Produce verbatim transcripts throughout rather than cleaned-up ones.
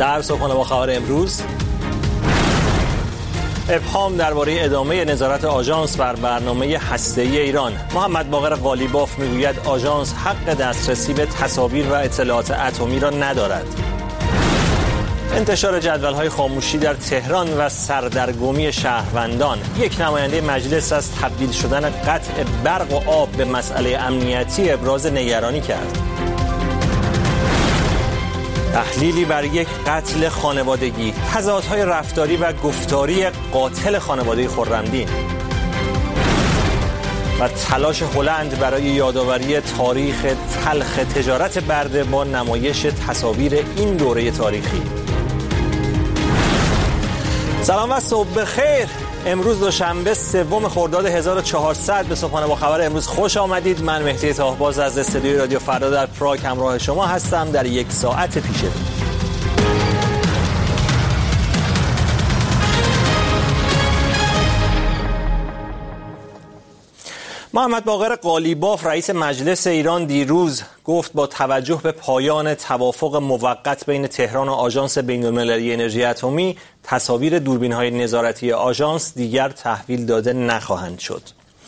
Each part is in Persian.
در صبحانه با خبر امروز، ابهام درباره ادامه نظارت آژانس بر برنامه هسته‌ای ایران. محمد باقر قالیباف میگوید آژانس حق دسترسی به تصاویر و اطلاعات اتمی را ندارد. انتشار جدول‌های خاموشی در تهران و سردرگمی شهروندان. یک نماینده مجلس از تبدیل شدن قطع برق و آب به مسئله امنیتی ابراز نگرانی کرد. تحلیلی بر یک قتل خانوادگی، تضادهای رفتاری و گفتاری قاتل خانواده خرمدین و تلاش هلند برای یادآوری تاریخ تلخ تجارت برده با نمایش تصاویر این دوره تاریخی. سلام و صبح بخیر. امروز دوشنبه سوم خرداد هزار و چهارصد به صبحانه با خبر امروز خوش آمدید. من مهدی طاهباز از استودیوی رادیو فردا در پراگ همراه شما هستم در یک ساعت پیش رو. محمد باقر قالیباف رئیس مجلس ایران دیروز گفت با توجه به پایان توافق موقت بین تهران و آژانس بین‌المللی انرژی اتمی، تصاویر دوربین‌های نظارتی آژانس دیگر تحویل داده نخواهند شد.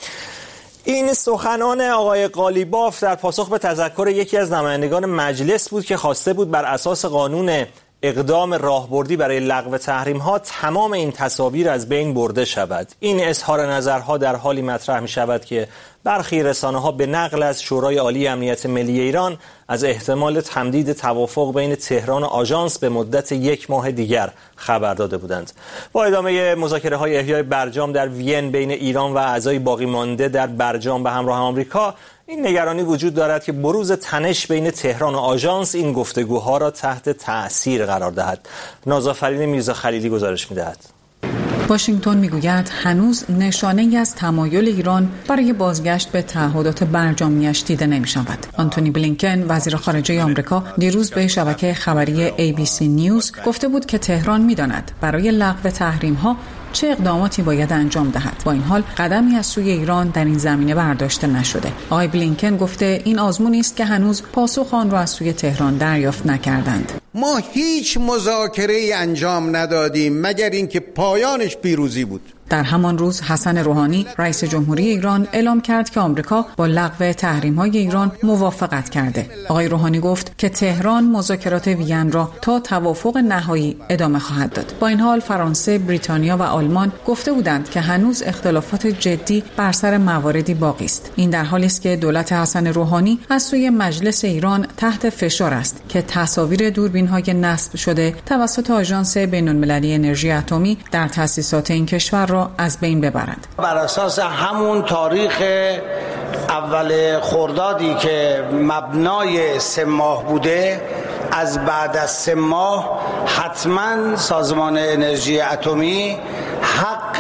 این سخنان آقای قالیباف در پاسخ به تذکر یکی از نمایندگان مجلس بود که خواسته بود بر اساس قانون اقدام راهبردی برای لغو تحریم‌ها تمام این تصاویر از بین برده شود. این اظهار نظرها در حالی مطرح می شود که برخی رسانه‌ها به نقل از شورای عالی امنیت ملی ایران از احتمال تمدید توافق بین تهران و آژانس به مدت یک ماه دیگر خبر داده بودند. با ادامه مذاکره‌های احیای برجام در وین بین ایران و اعضای باقی مانده در برجام به همراه آمریکا، این نگرانی وجود دارد که بروز تنش بین تهران و آژانس این گفتگوها را تحت تأثیر قرار دهد. نازآفرین میرزا خلیلی گزارش می‌دهد. واشنگتن میگوید هنوز نشانه‌ای از تمایل ایران برای بازگشت به تعهدات برجامیش دیده نمی‌شود. آنتونی بلینکن وزیر خارجه آمریکا دیروز به شبکه خبری ای بی سی نیوز گفته بود که تهران می‌داند برای لغو تحریم‌ها چه اقداماتی باید انجام دهد. با این حال قدمی از سوی ایران در این زمینه برداشته نشده. آقای بلینکن گفته این آزمونی است که هنوز پاسخ آن را از سوی تهران دریافت نکردند. ما هیچ مذاکره‌ای انجام ندادیم مگر اینکه پایانش پیروزی بود. در همان روز حسن روحانی رئیس جمهوری ایران اعلام کرد که آمریکا با لغو تحریم‌های ایران موافقت کرده. آقای روحانی گفت که تهران مذاکرات وین را تا توافق نهایی ادامه خواهد داد. با این حال فرانسه، بریتانیا و آلمان گفته بودند که هنوز اختلافات جدی بر سر مواردی باقی است. این در حالی است که دولت حسن روحانی از سوی مجلس ایران تحت فشار است که تصاویر دوربین‌های نصب شده توسط آژانس بین‌المللی انرژی اتمی در تأسیسات این کشور را از بین ببرند. بر اساس همون تاریخ اول خردادی که مبنای سه ماه بوده، از بعد از سه ماه حتما سازمان انرژی اتمی حق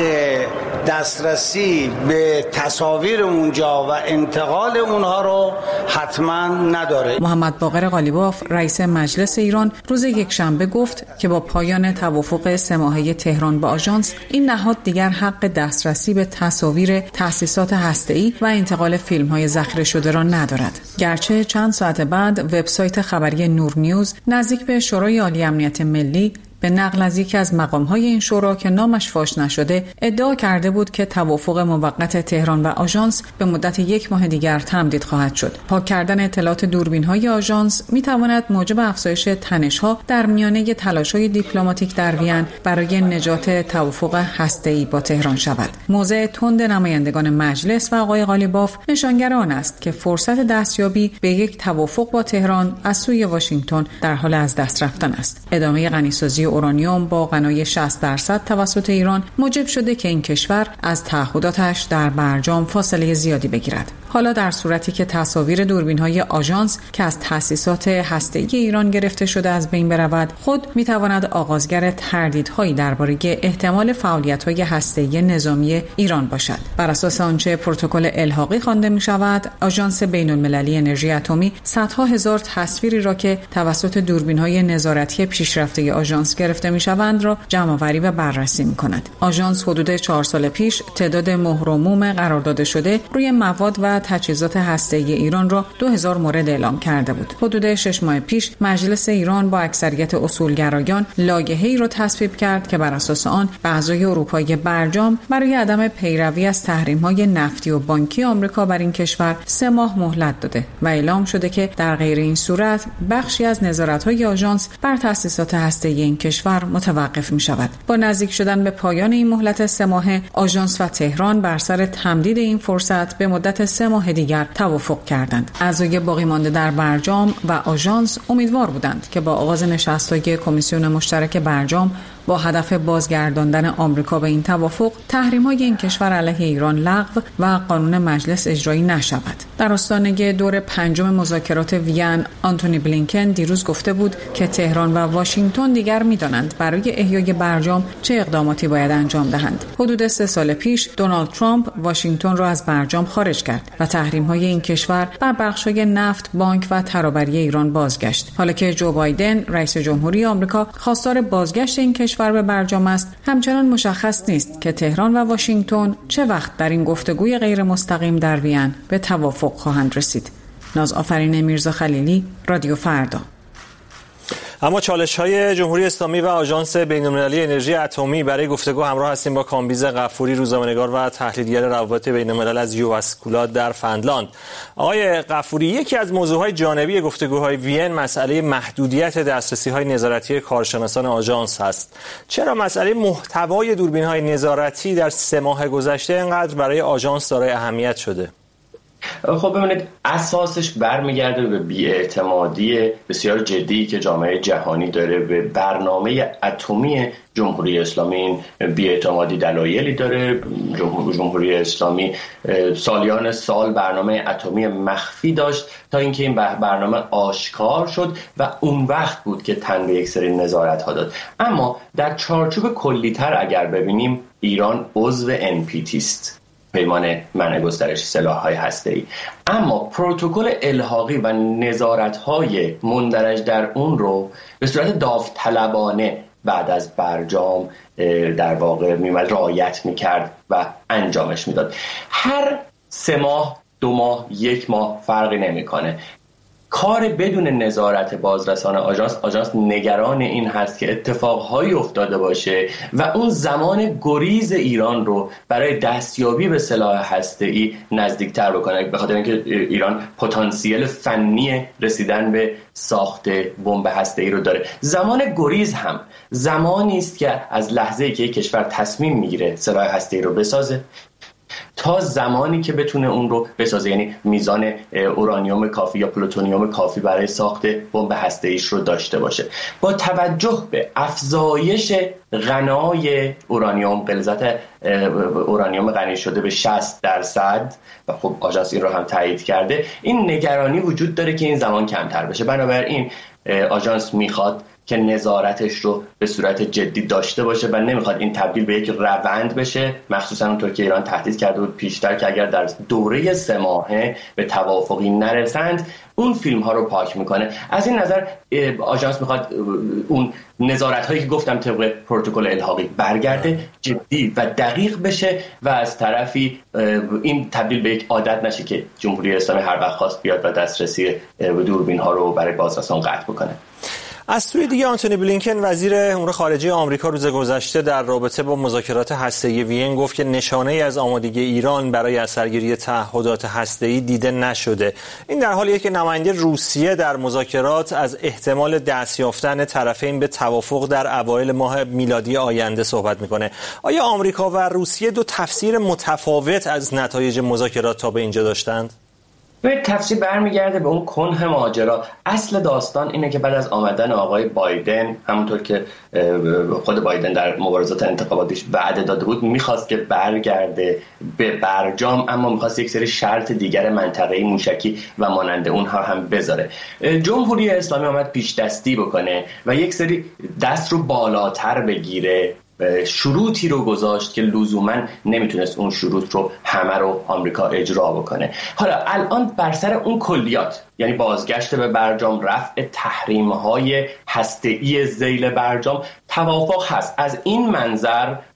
دسترسی به تصاویر اونجا و انتقال اونها رو حتما نداره. محمد باقر قالیباف رئیس مجلس ایران روز یکشنبه گفت که با پایان توافق سه ماهه تهران با آژانس، این نهاد دیگر حق دسترسی به تصاویر تأسیسات هسته‌ای و انتقال فیلم‌های ذخیره شده را ندارد. گرچه چند ساعت بعد وبسایت خبری نور نیوز نزدیک به شورای عالی امنیت ملی به نقل از یکی از مقام‌های این شورا که نامش فاش نشده ادعا کرده بود که توافق موقت تهران و آژانس به مدت یک ماه دیگر تمدید خواهد شد. پاک کردن اطلاعات دوربین‌های آژانس می‌تواند موجب افزایش تنش‌ها در میانه تلاش‌های دیپلماتیک در وین برای نجات توافق هسته‌ای با تهران شود. موضع تند نمایندگان مجلس و آقای قالیباف نشانگر آن است که فرصت دستیابی به یک توافق با تهران از سوی واشنگتن در حال از دست رفتن است. ادامه غنیسازی اورانیوم با غنای شصت درصد توسط ایران موجب شده که این کشور از تعهداتش در برجام فاصله زیادی بگیرد. حالا در صورتی که تصاویر دوربین‌های آژانس که از تأسیسات هسته‌ای ایران گرفته شده از بین برود، خود می‌تواند آغازگر تردیدهایی درباره احتمال فعالیت‌های هسته‌ای نظامی ایران باشد. بر اساس آنچه پروتکل الحاقی خوانده می‌شود، آژانس بین‌المللی انرژی اتمی صدها هزار تصویری را که توسط دوربین‌های نظارتی پیشرفته آژانس گرفته می‌شوند را جمع‌آوری و بررسی می‌کند. آژانس حدود چهار سال پیش تعداد مهر و موم قرارداد شده روی مواد و تجهیزات هسته‌ای ایران را دو هزار مورد اعلام کرده بود. حدود شش ماه پیش مجلس ایران با اکثریت اصولگرایان لایحه‌ای را تصویب کرد که بر اساس آن به اعضای اروپایی برجام برای عدم پیروی از تحریم‌های نفتی و بانکی آمریکا بر این کشور سه ماه مهلت داده و اعلام شده که در غیر این صورت بخشی از نظارت‌های آژانس بر تأسیسات هسته‌ای این کشور متوقف می‌شود. با نزدیک شدن به پایان این مهلت سه ماهه، آژانس و تهران بر سر تمدید این فرصت به مدت سه ماه دیگر توافق کردند. اعضای باقی مانده در برجام و آژانس امیدوار بودند که با آغاز نشست‌های کمیسیون مشترک برجام با هدف بازگرداندن آمریکا به این توافق، تحریم‌های این کشور علیه ایران لغو و قانون مجلس اجرایی نشود. در آستانه دور پنجم مذاکرات وین، آنتونی بلینکن دیروز گفته بود که تهران و واشنگتن دیگر می‌دانند برای احیای برجام چه اقداماتی باید انجام دهند. حدود سه سال پیش دونالد ترامپ واشنگتن را از برجام خارج کرد و تحریم‌های این کشور بر بخش‌های نفت، بانک و ترابری ایران بازگشت. حالا که جو بایدن رئیس جمهوری آمریکا خواستار بازگشت این کشور به برجام است، همچنان مشخص نیست که تهران و واشنگتن چه وقت در این گفتگوی غیر مستقیم در وین به توافق خواهند رسید. ناز آفرین میرزا خلیلی، رادیو فردا. اما چالش‌های جمهوری اسلامی و آژانس بین‌المللی انرژی اتمی برای گفتگو همراه هستیم با کامبیز غفوری، روزنامه‌نگار و تحلیلگر روابط بین‌الملل از یوواسکولا در فنلاند. آقای غفوری، یکی از موضوعهای جانبی گفتگوهای وین مسئله محدودیت دسترسی‌های نظارتی کارشناسان آژانس است. چرا مسئله محتوای دوربین‌های نظارتی در سه ماه گذشته اینقدر برای آژانس دارای اهمیت شده؟ خب ببینید، اساسش برمیگرده به بی‌اعتمادی بسیار جدی که جامعه جهانی داره به برنامه اتمی جمهوری اسلامی. این بی‌اعتمادی دلایلی داره. جمهوری اسلامی سالیان سال برنامه اتمی مخفی داشت تا اینکه این برنامه آشکار شد و اون وقت بود که تن به یک سری نظارت‌ها داد. اما در چارچوب کلی‌تر اگر ببینیم، ایران عضو ان پی تی است، پیمان منع گسترش سلاح‌های هسته‌ای، اما پروتکل الحاقی و نظارت‌های مندرج در اون رو به صورت داوطلبانه بعد از برجام در واقع می‌اومد رعایت می‌کرد و انجامش میداد. هر سه ماه، دو ماه، یک ماه فرقی نمی‌کنه. کار بدون نظارت بازرسان آژانس، آژانس نگران این هست که اتفاقهایی افتاده باشه و اون زمان گریز ایران رو برای دستیابی به سلاح هسته‌ای نزدیکتر بکنه، به خاطر اینکه ایران پتانسیل فنی رسیدن به ساخت بمب هسته‌ای رو داره. زمان گریز هم زمانی است که از لحظه‌ای که یک کشور تصمیم میگیره سلاح هسته‌ای رو بسازه تا زمانی که بتونه اون رو بسازه، یعنی میزان اورانیوم کافی یا پلوتونیوم کافی برای ساخت بمب هسته‌ایش رو داشته باشه. با توجه به افزایش غنای اورانیوم، غلظت اورانیوم غنی شده به شصت درصد و خب آژانس این رو هم تایید کرده، این نگرانی وجود داره که این زمان کمتر بشه. بنابراین آژانس میخواد که نظارتش رو به صورت جدی داشته باشه و نمیخواد این تبدیل به یک روند بشه، مخصوصا اونطور که ایران تهدید کرده بود پیشتر که اگر در دوره سه ماهه به توافقی نرسند اون فیلم ها رو پاک میکنه. از این نظر آژانس میخواد اون نظارت هایی که گفتم طبق پروتکل الحاقی برگرده، جدی و دقیق بشه و از طرفی این تبدیل به یک عادت نشه که جمهوری اسلامی هر وقت خواست بیاد و دسترسی دوربین ها رو برای بازرسان قطع بکنه. از سوی دیگه آنتونی بلینکن وزیر امور خارجه آمریکا روز گذشته در رابطه با مذاکرات هسته‌ای وین گفت که نشانه‌ای از آمادگی ایران برای اثرگیری تعهدات هسته‌ای دیده نشده. این در حالیه که نماینده روسیه در مذاکرات از احتمال دست یافتن طرفین به توافق در اوایل ماه میلادی آینده صحبت می‌کنه. آیا آمریکا و روسیه دو تفسیر متفاوت از نتایج مذاکرات تا به اینجا داشتند؟ به تفسیر برمیگرده به اون کنه ماجرا. اصل داستان اینه که بعد از آمدن آقای بایدن، همونطور که خود بایدن در مبارزات انتخاباتیش وعده داده بود، میخواست که برگرده به برجام، اما میخواست یک سری شرط دیگر منطقه‌ای موشکی و مانند اونها هم بذاره. جمهوری اسلامی آمد پیش دستی بکنه و یک سری دست رو بالاتر بگیره، شروطی رو گذاشت که لزوما نمیتونست اون شروط رو همه رو آمریکا اجرا بکنه. حالا الان بر سر اون کلیات، یعنی بازگشت به برجام، رفع تحریم‌های هسته‌ای ذیل برجام، توافق هست. از این منظر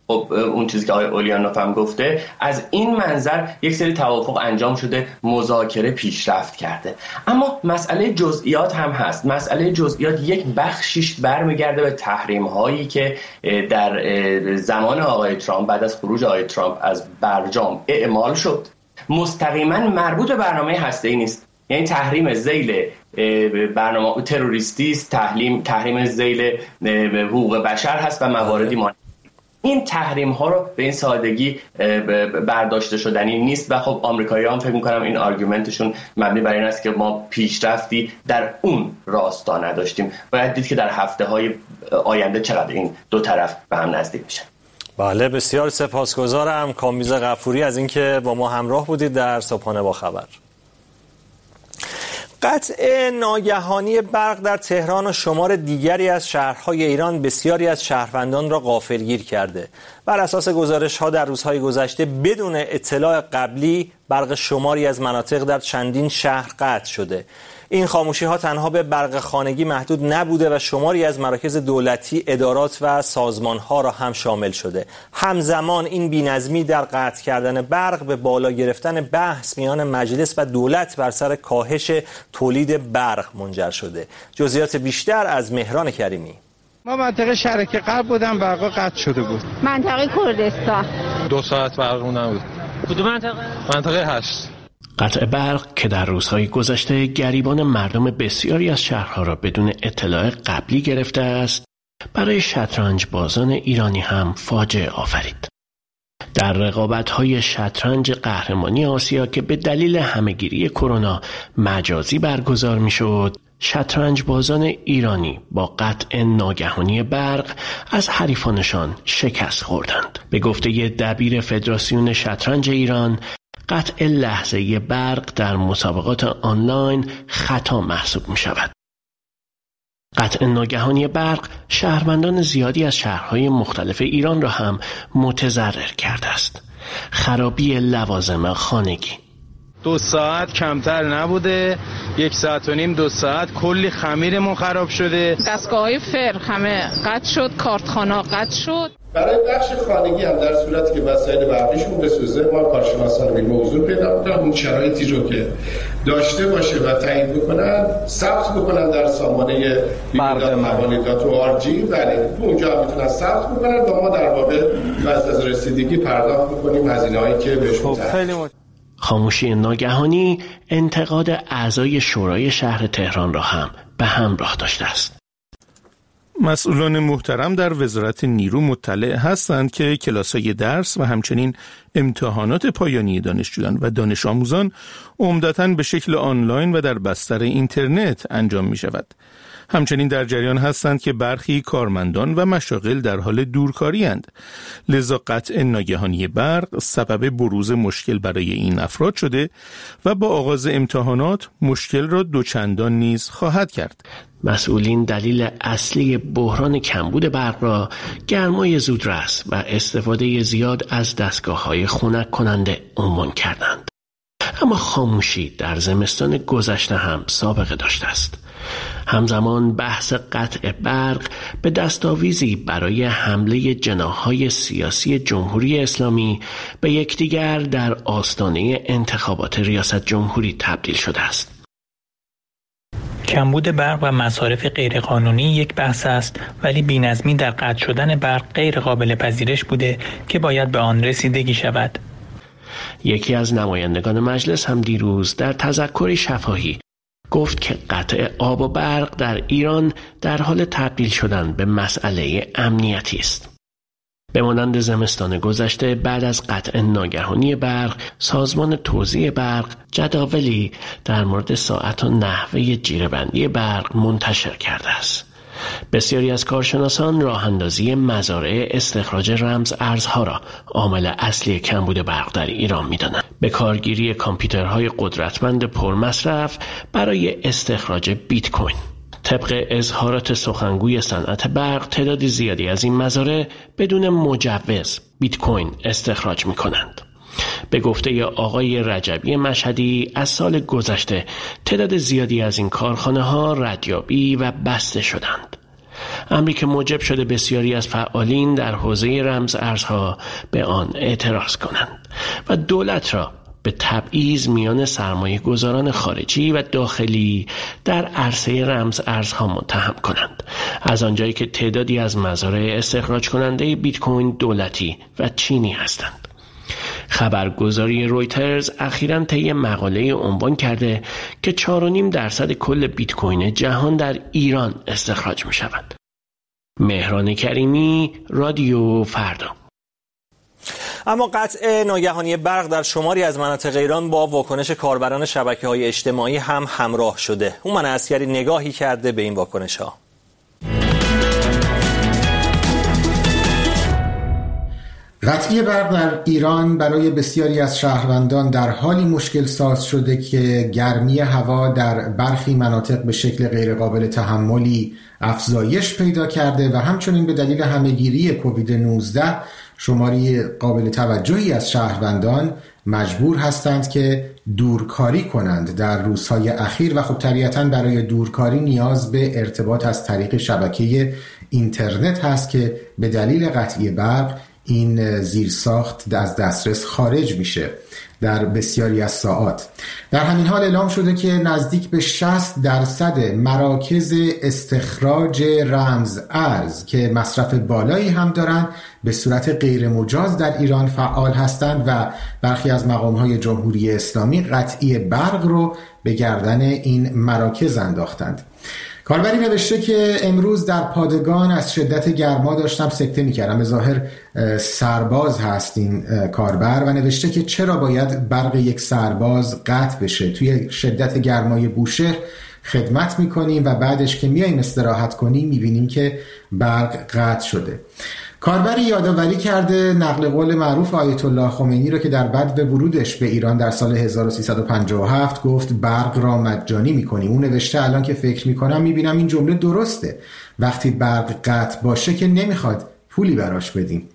خب اون چیزی که آقای اولیانوف هم گفته، از این منظر یک سری توافق انجام شده، مذاکره پیشرفت کرده. اما مسئله جزئیات هم هست. مسئله جزئیات یک بخشیش برمیگرده به تحریم هایی که در زمان آقای ترامپ، بعد از خروج آقای ترامپ از برجام اعمال شد. مستقیما مربوط به برنامه هسته‌ای نیست. یعنی تحریم ذیل برنامه تروریستی است، تحریم تحریم ذیل حقوق بشر هست و مواردی مانند این تحریم ها رو به این سادگی برداشته شدنی نیست و خب آمریکایی‌ها هم فکر می‌کنم این آرگومنتشون مبنی بر این است که ما پیشرفتی در اون راستا نداشتیم. باید دید که در هفته‌های آینده چقدر این دو طرف به هم نزدیک میشن. بله، بسیار سپاسگزارم کامیز غفوری از اینکه با ما همراه بودید در صبحانه با خبر. قطع ناگهانی برق در تهران و شمار دیگری از شهرهای ایران بسیاری از شهروندان را غافلگیر کرده. بر اساس گزارش‌ها در روزهای گذشته بدون اطلاع قبلی برق شماری از مناطق در چندین شهر قطع شده. این خاموشی‌ها تنها به برق خانگی محدود نبوده و شماری از مراکز دولتی، ادارات و سازمان‌ها را هم شامل شده. همزمان این بی‌نظمی در قطع کردن برق به بالا گرفتن بحث میان مجلس و دولت بر سر کاهش تولید برق منجر شده. جزئیات بیشتر از مهران کریمی. ما منطقه شرکه قبل بودم، برق قطع شده بود. منطقه کردستان دو ساعت برق نبود. کدوم منطقه؟ منطقه هشت. قطع برق که در روزهای گذشته گریبان مردم بسیاری از شهرها را بدون اطلاع قبلی گرفته است، برای شطرنج بازان ایرانی هم فاجعه آفرید. در رقابت‌های شطرنج قهرمانی آسیا که به دلیل همه‌گیری کرونا مجازی برگزار می‌شد، شطرنج بازان ایرانی با قطع ناگهانی برق از حریفانشان شکست خوردند. به گفته دبیر فدراسیون شطرنج ایران، قطع لحظه‌ای برق در مسابقات آنلاین خطا محسوب می شود. قطع ناگهانی برق شهروندان زیادی از شهرهای مختلف ایران را هم متضرر کرده است. خرابی لوازم خانگی. دو ساعت کمتر نبوده، یک ساعت و نیم دو ساعت کلی خمیرمون خراب شده. دستگاه‌های فر همه قطع شد، کارتخانه‌ها قطع شد. برای بخش خانگی هم در صورتی که وسایل برقیشون بسوزه، ما کارشناسان به موضوع پیدا می‌کنن اون شرایطی رو که داشته باشه و تعیین بکنن، ثبت بکنن در سامانه بیمه‌داد حوالیدات و آرجی، بله اونجا میتونن ثبت بکنن و ما در واقع بعد از رسیدگی پرداخت می‌کنیم هزینه‌هایی که بهشون تعلق. خاموشی ناگهانی انتقاد اعضای شورای شهر تهران را هم به همراه داشته است. مسئولان محترم در وزارت نیرو مطلع هستند که کلاس‌های درس و همچنین امتحانات پایانی دانشجویان و دانش آموزان عمدتاً به شکل آنلاین و در بستر اینترنت انجام می شود. همچنین در جریان هستند که برخی کارمندان و مشاغل در حال دورکاری اند. لذا قطع ناگهانی برق سبب بروز مشکل برای این افراد شده و با آغاز امتحانات مشکل را دوچندان نیز خواهد کرد. مسئولین دلیل اصلی بحران کمبود برق را گرمای زودرس و استفاده زیاد از دستگاه‌های خنک کننده عنوان کردند. اما خاموشی در زمستان گذشته هم سابقه داشته است. همزمان بحث قطع برق به دستاویزی برای حمله جناح‌های سیاسی جمهوری اسلامی به یکدیگر در آستانه انتخابات ریاست جمهوری تبدیل شده است. کمبود برق و مصارف غیرقانونی یک بحث است، ولی بی‌نظمی در قطع شدن برق غیر قابل پذیرش بوده که باید به آن رسیدگی شود. یکی از نمایندگان مجلس هم دیروز در تذکری شفاهی گفت که قطع آب و برق در ایران در حال تبدیل شدن به مسئله امنیتی است. به مانند زمستان گذشته بعد از قطع ناگهانی برق، سازمان توزیع برق جداولی در مورد ساعت و نحوه جیره‌بندی برق منتشر کرده است. بسیاری از کارشناسان راه اندازی مزارع استخراج رمز ارزها را عامل اصلی کمبود برق در ایران می‌دانند. به کارگیری کامپیوترهای قدرتمند پرمصرف برای استخراج بیت کوین. طبق اظهارات سخنگوی صنعت برق، تعداد زیادی از این مزارع بدون مجوز بیت کوین استخراج می‌کنند. به گفته آقای رجبی مشهدی، از سال گذشته تعداد زیادی از این کارخانه‌ها ردیابی و بسته شدند. امری که موجب شده بسیاری از فعالین در حوزه رمز ارزها به آن اعتراض کنند و دولت را به تبعیض میان سرمایه گذاران خارجی و داخلی در عرصه رمز ارزها متهم کنند، از آنجایی که تعدادی از مزارع استخراج کننده بیت کوین دولتی و چینی هستند. خبرگزاری رویترز اخیراً طی مقاله عنوان کرده که چهار و نیم درصد کل بیت کوین جهان در ایران استخراج می شود. مهران کریمی، رادیو فردا. اما قطع ناگهانی برق در شماری از مناطق ایران با واکنش کاربران شبکه‌های اجتماعی هم همراه شده. هومن عسکری نگاهی کرده به این واکنش‌ها. قطعی برق در ایران برای بسیاری از شهروندان در حالی مشکل ساز شده که گرمی هوا در برخی مناطق به شکل غیرقابل تحملی افزایش پیدا کرده و همچنین به دلیل همهگیری کووید نوزده شماری قابل توجهی از شهروندان مجبور هستند که دورکاری کنند در روزهای اخیر و خب طبیعتاً برای دورکاری نیاز به ارتباط از طریق شبکه اینترنت هست که به دلیل قطعی برق این زیرساخت از دسترس خارج میشه در بسیاری از ساعات. در همین حال اعلام شده که نزدیک به شصت درصد مراکز استخراج رمز ارز که مصرف بالایی هم دارند به صورت غیر مجاز در ایران فعال هستند و برخی از مقام‌های جمهوری اسلامی قطعی برق رو به گردن این مراکز انداختند. کاربری نوشته که امروز در پادگان از شدت گرما داشتم سکته می‌کردم. به ظاهر سرباز هست این کاربر و نوشته که چرا باید برق یک سرباز قطع بشه؟ توی شدت گرمای بوشهر خدمت می‌کنیم و بعدش که میایم استراحت کنیم می‌بینیم که برق قطع شده. کاربری یادآوری کرده نقل قول معروف آیت الله خمینی رو که در بدو ورودش به ایران در سال هزار و سیصد و پنجاه و هفت گفت برق را مجانی می‌کنیم. اون نوشته الان که فکر می‌کنم می‌بینم این جمله درسته. وقتی برق قطع باشه که نمیخواد پولی براش بدیم.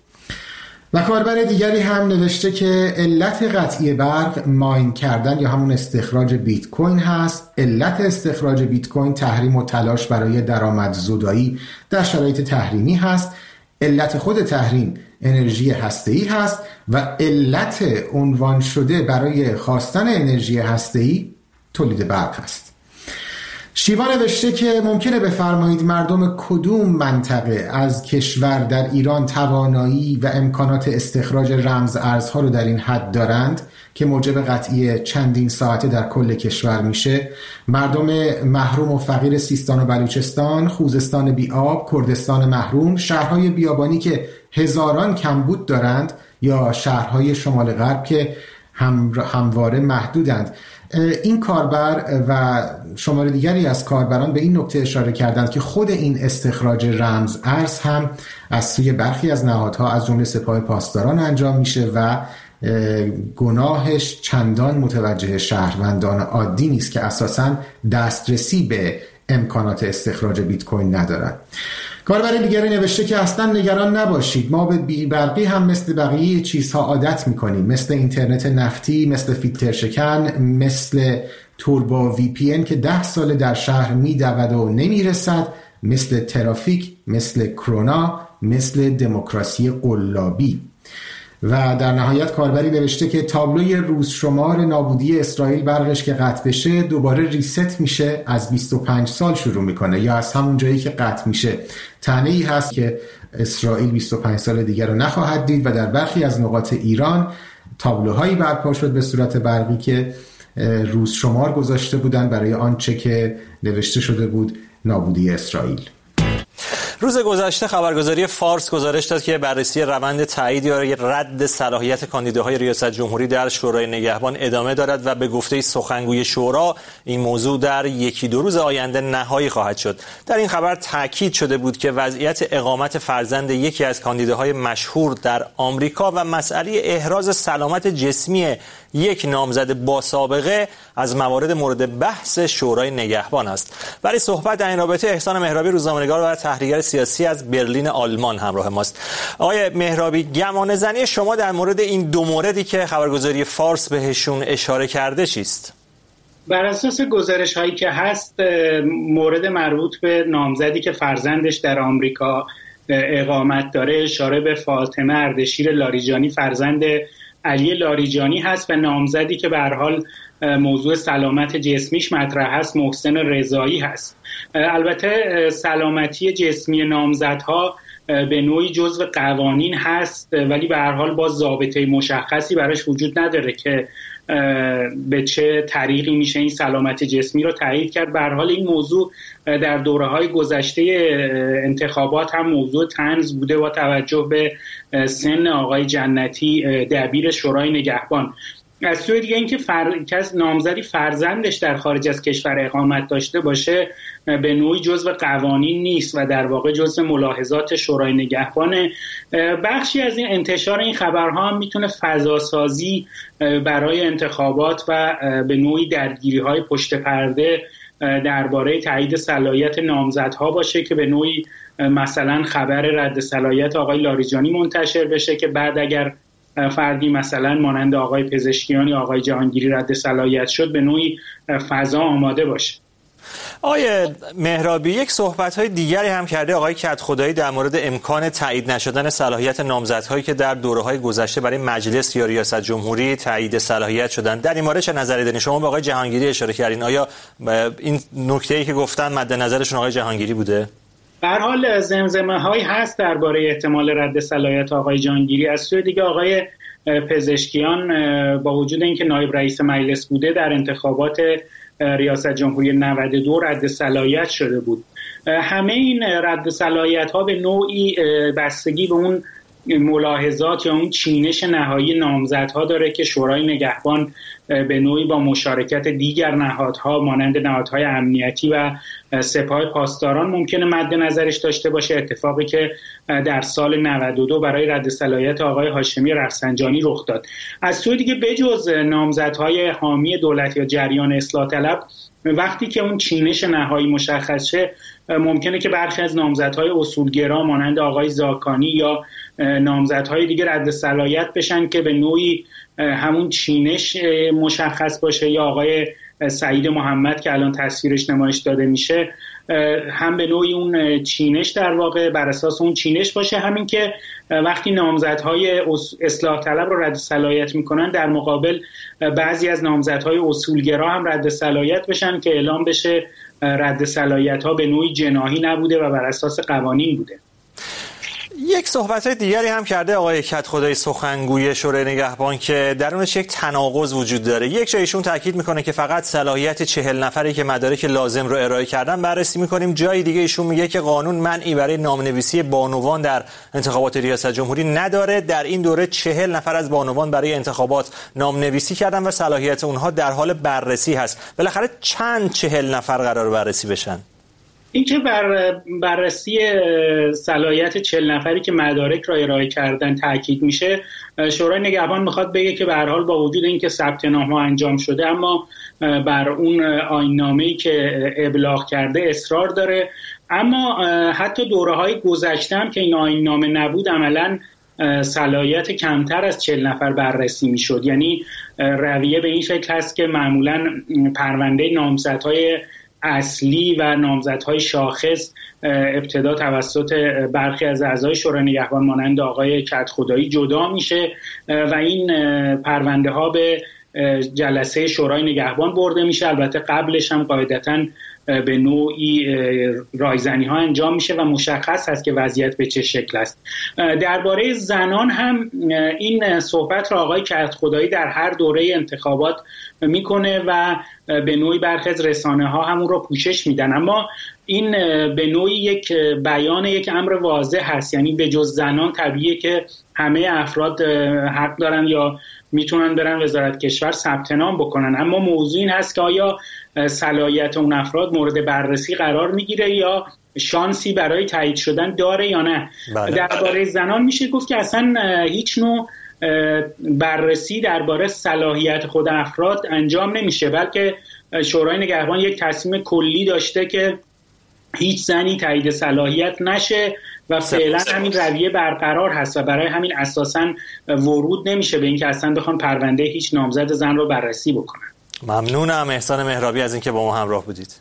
و کاربر دیگری هم نوشته که علت قطعی برق ماین کردن یا همون استخراج بیت کوین هست. علت استخراج بیت کوین تحریم و تلاش برای درآمدزدایی در شرایط تحریمی هست. علت خود تحریم انرژی هسته‌ای هست و علت عنوان شده برای خواستن انرژی هسته‌ای تولید برق هست. شیوا نوشته که ممکنه بفرمایید مردم کدوم منطقه از کشور در ایران توانایی و امکانات استخراج رمز ارزها رو در این حد دارند که موجب قطعی چندین ساعته در کل کشور میشه؟ مردم محروم و فقیر سیستان و بلوچستان، خوزستان بی‌آب، کردستان محروم، شهرهای بیابانی که هزاران کمبود دارند یا شهرهای شمال غرب که هم همواره محدودند. این کاربر و شمار دیگری از کاربران به این نکته اشاره کردند که خود این استخراج رمز ارز هم از سوی برخی از نهادها از جمله سپاه پاسداران انجام میشه و گناهش چندان متوجه شهروندان عادی نیست که اساساً دسترسی به امکانات استخراج بیت کوین ندارند. کاربر دیگری نوشته که اصلا نگران نباشید، ما به بی‌برقی هم مثل بقیه چیزها عادت میکنیم، مثل اینترنت نفتی، مثل فیلتر شکن، مثل توربو وی پی ان که ده سال در شهر میدود و نمیرسد، مثل ترافیک، مثل کرونا، مثل دموکراسی قلابی. و در نهایت کاربری نوشته که تابلوی روز شمار نابودی اسرائیل برقش که قطع بشه دوباره ریست میشه، از بیست و پنج سال شروع میکنه یا از همون جایی که قطع میشه. طعنه‌ای هست که اسرائیل بیست و پنج سال دیگر رو نخواهد دید و در برخی از نقاط ایران تابلوهایی برپا شد به صورت برقی که روز شمار گذاشته بودن برای آنچه که نوشته شده بود نابودی اسرائیل. روز گذشته خبرگزاری فارس گزارش داد که بررسی روند تایید یا رد صلاحیت کاندیداهای ریاست جمهوری در شورای نگهبان ادامه دارد و به گفته سخنگوی شورا این موضوع در یکی دو روز آینده نهایی خواهد شد. در این خبر تاکید شده بود که وضعیت اقامت فرزند یکی از کاندیداهای مشهور در آمریکا و مسئله احراز سلامت جسمی یک نامزد با سابقه از موارد مورد بحث شورای نگهبان است. برای صحبت در این رابطه احسان مهرابی روزنامه‌نگار و تحلیلگر سیاسی از برلین آلمان همراه ماست. آقای مهرابی، گمانه‌زنی شما در مورد این دو موردی که خبرگزاری فارس بهشون اشاره کرده چیست؟ بر اساس گزارش هایی که هست، مورد مربوط به نامزدی که فرزندش در آمریکا اقامت داره اشاره به فاطمه اردشیر لاریجانی فرزند علی لاریجانی هست و نامزدی که به هر حال موضوع سلامت جسمیش مطرح هست محسن رضایی هست. البته سلامتی جسمی نامزدها به نوعی جزو قوانین هست، ولی به هر حال باز ضابطه مشخصی براش وجود نداره که به چه طریقی میشه این سلامت جسمی رو تایید کرد. به هر حال این موضوع در دوره‌های گذشته انتخابات هم موضوع طنز بوده با توجه به سن آقای جنتی دبیر شورای نگهبان. از سوی دیگه اینکه فر... کس نامزدی فرزندش در خارج از کشور اقامت داشته باشه به نوعی جزو قوانین نیست و در واقع جزو ملاحظات شورای نگهبانه. بخشی از این انتشار این خبرها هم میتونه فضاسازی برای انتخابات و به نوعی درگیری‌های پشت پرده درباره تایید صلاحیت نامزدها باشه که به نوعی مثلا خبر رد صلاحیت آقای لاریجانی منتشر بشه که بعد اگر فردی مثلا مانند آقای پزشکیان یا آقای جهانگیری رد صلاحیت شد به نوعی فضا آماده باشه. آقای مهرابی، یک صحبت‌های دیگری هم کرده آقای کدخدایی در مورد امکان تایید نشدن صلاحیت نامزدهایی که در دوره‌های گذشته برای مجلس یا ریاست جمهوری تایید صلاحیت شدن. در این مورد چه نظری دارین؟ شما به آقای جهانگیری اشاره کردین، آیا این نکته‌ای که گفتن مد نظرشون آقای جهانگیری بوده؟ به هر حال زمزمه‌هایی هست درباره احتمال رد صلاحیت آقای جهانگیری. از سوی دیگه آقای پزشکیان با وجود اینکه نایب رئیس مجلس بوده در انتخابات ریاست جمهوری نود و دو رد صلاحیت شده بود. همه این رد صلاحیت‌ها به نوعی بستگی به اون ملاحظات یا اون چینش نهایی نامزدها داره که شورای نگهبان به نوعی با مشارکت دیگر نهادها مانند نهادهای امنیتی و سپاه پاسداران ممکنه مد نظرش داشته باشه، اتفاقی که در سال نود و دو برای رد صلاحیت آقای هاشمی رفسنجانی رخ داد. از سوی دیگه بجز نامزدهای حامی دولت یا جریان اصلاح طلب، وقتی که اون چینش نهایی مشخص شه ممکنه که برخی از نامزدهای اصولگرا مانند آقای زاکانی یا نامزدهای دیگه رد صلاحیت بشن که به نوعی همون چینش مشخص باشه، یا آقای سعید محمد که الان تصویرش نمایش داده میشه هم به نوعی اون چینش در واقع بر اساس اون چینش باشه. همین که وقتی نامزدهای اصلاح طلب رو رد صلاحیت میکنن در مقابل بعضی از نامزدهای اصولگرا هم رد صلاحیت بشن که اعلام بشه رد صلاحیت ها به نوعی جناحی نبوده و بر اساس قوانین بوده. یک صحبت دیگری هم کرده آقای کدخدایی سخنگوی شورای نگهبان که درونش یک تناقض وجود داره. یک جای ایشون تاکید میکنه که فقط صلاحیت چهل نفری که مدارک لازم رو ارائه کردن بررسی میکنیم، جای دیگه ایشون میگه که قانون منعی برای نامنویسی بانوان در انتخابات ریاست جمهوری نداره. در این دوره چهل نفر از بانوان برای انتخابات نامنویسی کردن و صلاحیت اونها در حال بررسی هست. بالاخره چند چهل نفر قرار بررسی بشن؟ این که بر بررسی صلاحیت چهل نفری که مدارک را ارائه کردن تاکید میشه، شورای نگهبان میخواد بگه که به هر حال با وجود اینکه ثبت نام‌ها انجام شده اما بر اون آیین‌نامه‌ای که ابلاغ کرده اصرار داره. اما حتی دوره‌های گذشته هم که این آیین‌نامه نبود عملاً صلاحیت کمتر از چهل نفر بررسی میشد. یعنی رویه به این شکل هست که معمولاً پرونده نامزدهای اصلی و نامزدهای شاخص ابتدا توسط برخی از اعضای شورای نگهبان مانند آقای کدخدایی جدا میشه و این پرونده ها به جلسه شورای نگهبان برده میشه. البته قبلش هم قاعدتاً به نوعی رایزنی ها انجام میشه و مشخص هست که وضعیت به چه شکل است. درباره زنان هم این صحبت را آقای کدخدایی در هر دوره انتخابات میکنه و به نوعی برخی از رسانه ها همون رو پوشش میدن، اما این به نوعی یک بیان یک امر واضح هست. یعنی به جز زنان طبیعیه که همه افراد حق دارن یا میتونن برن وزارت کشور ثبت نام بکنن، اما موضوع این هست که آیا صلاحیت اون افراد مورد بررسی قرار میگیره یا شانسی برای تایید شدن داره یا نه. درباره زنان میشه گفت که اصلا هیچ نوع بررسی درباره صلاحیت خود افراد انجام نمیشه، بلکه شورای نگهبان یک تصمیم کلی داشته که هیچ زنی تایید صلاحیت نشه و فعلا همین رویه برقرار هست و برای همین اساساً ورود نمیشه به اینکه اصلا بخوان پرونده هیچ نامزد زن رو بررسی بکنن. ممنونم احسان مهرابی از اینکه با ما همراه بودید.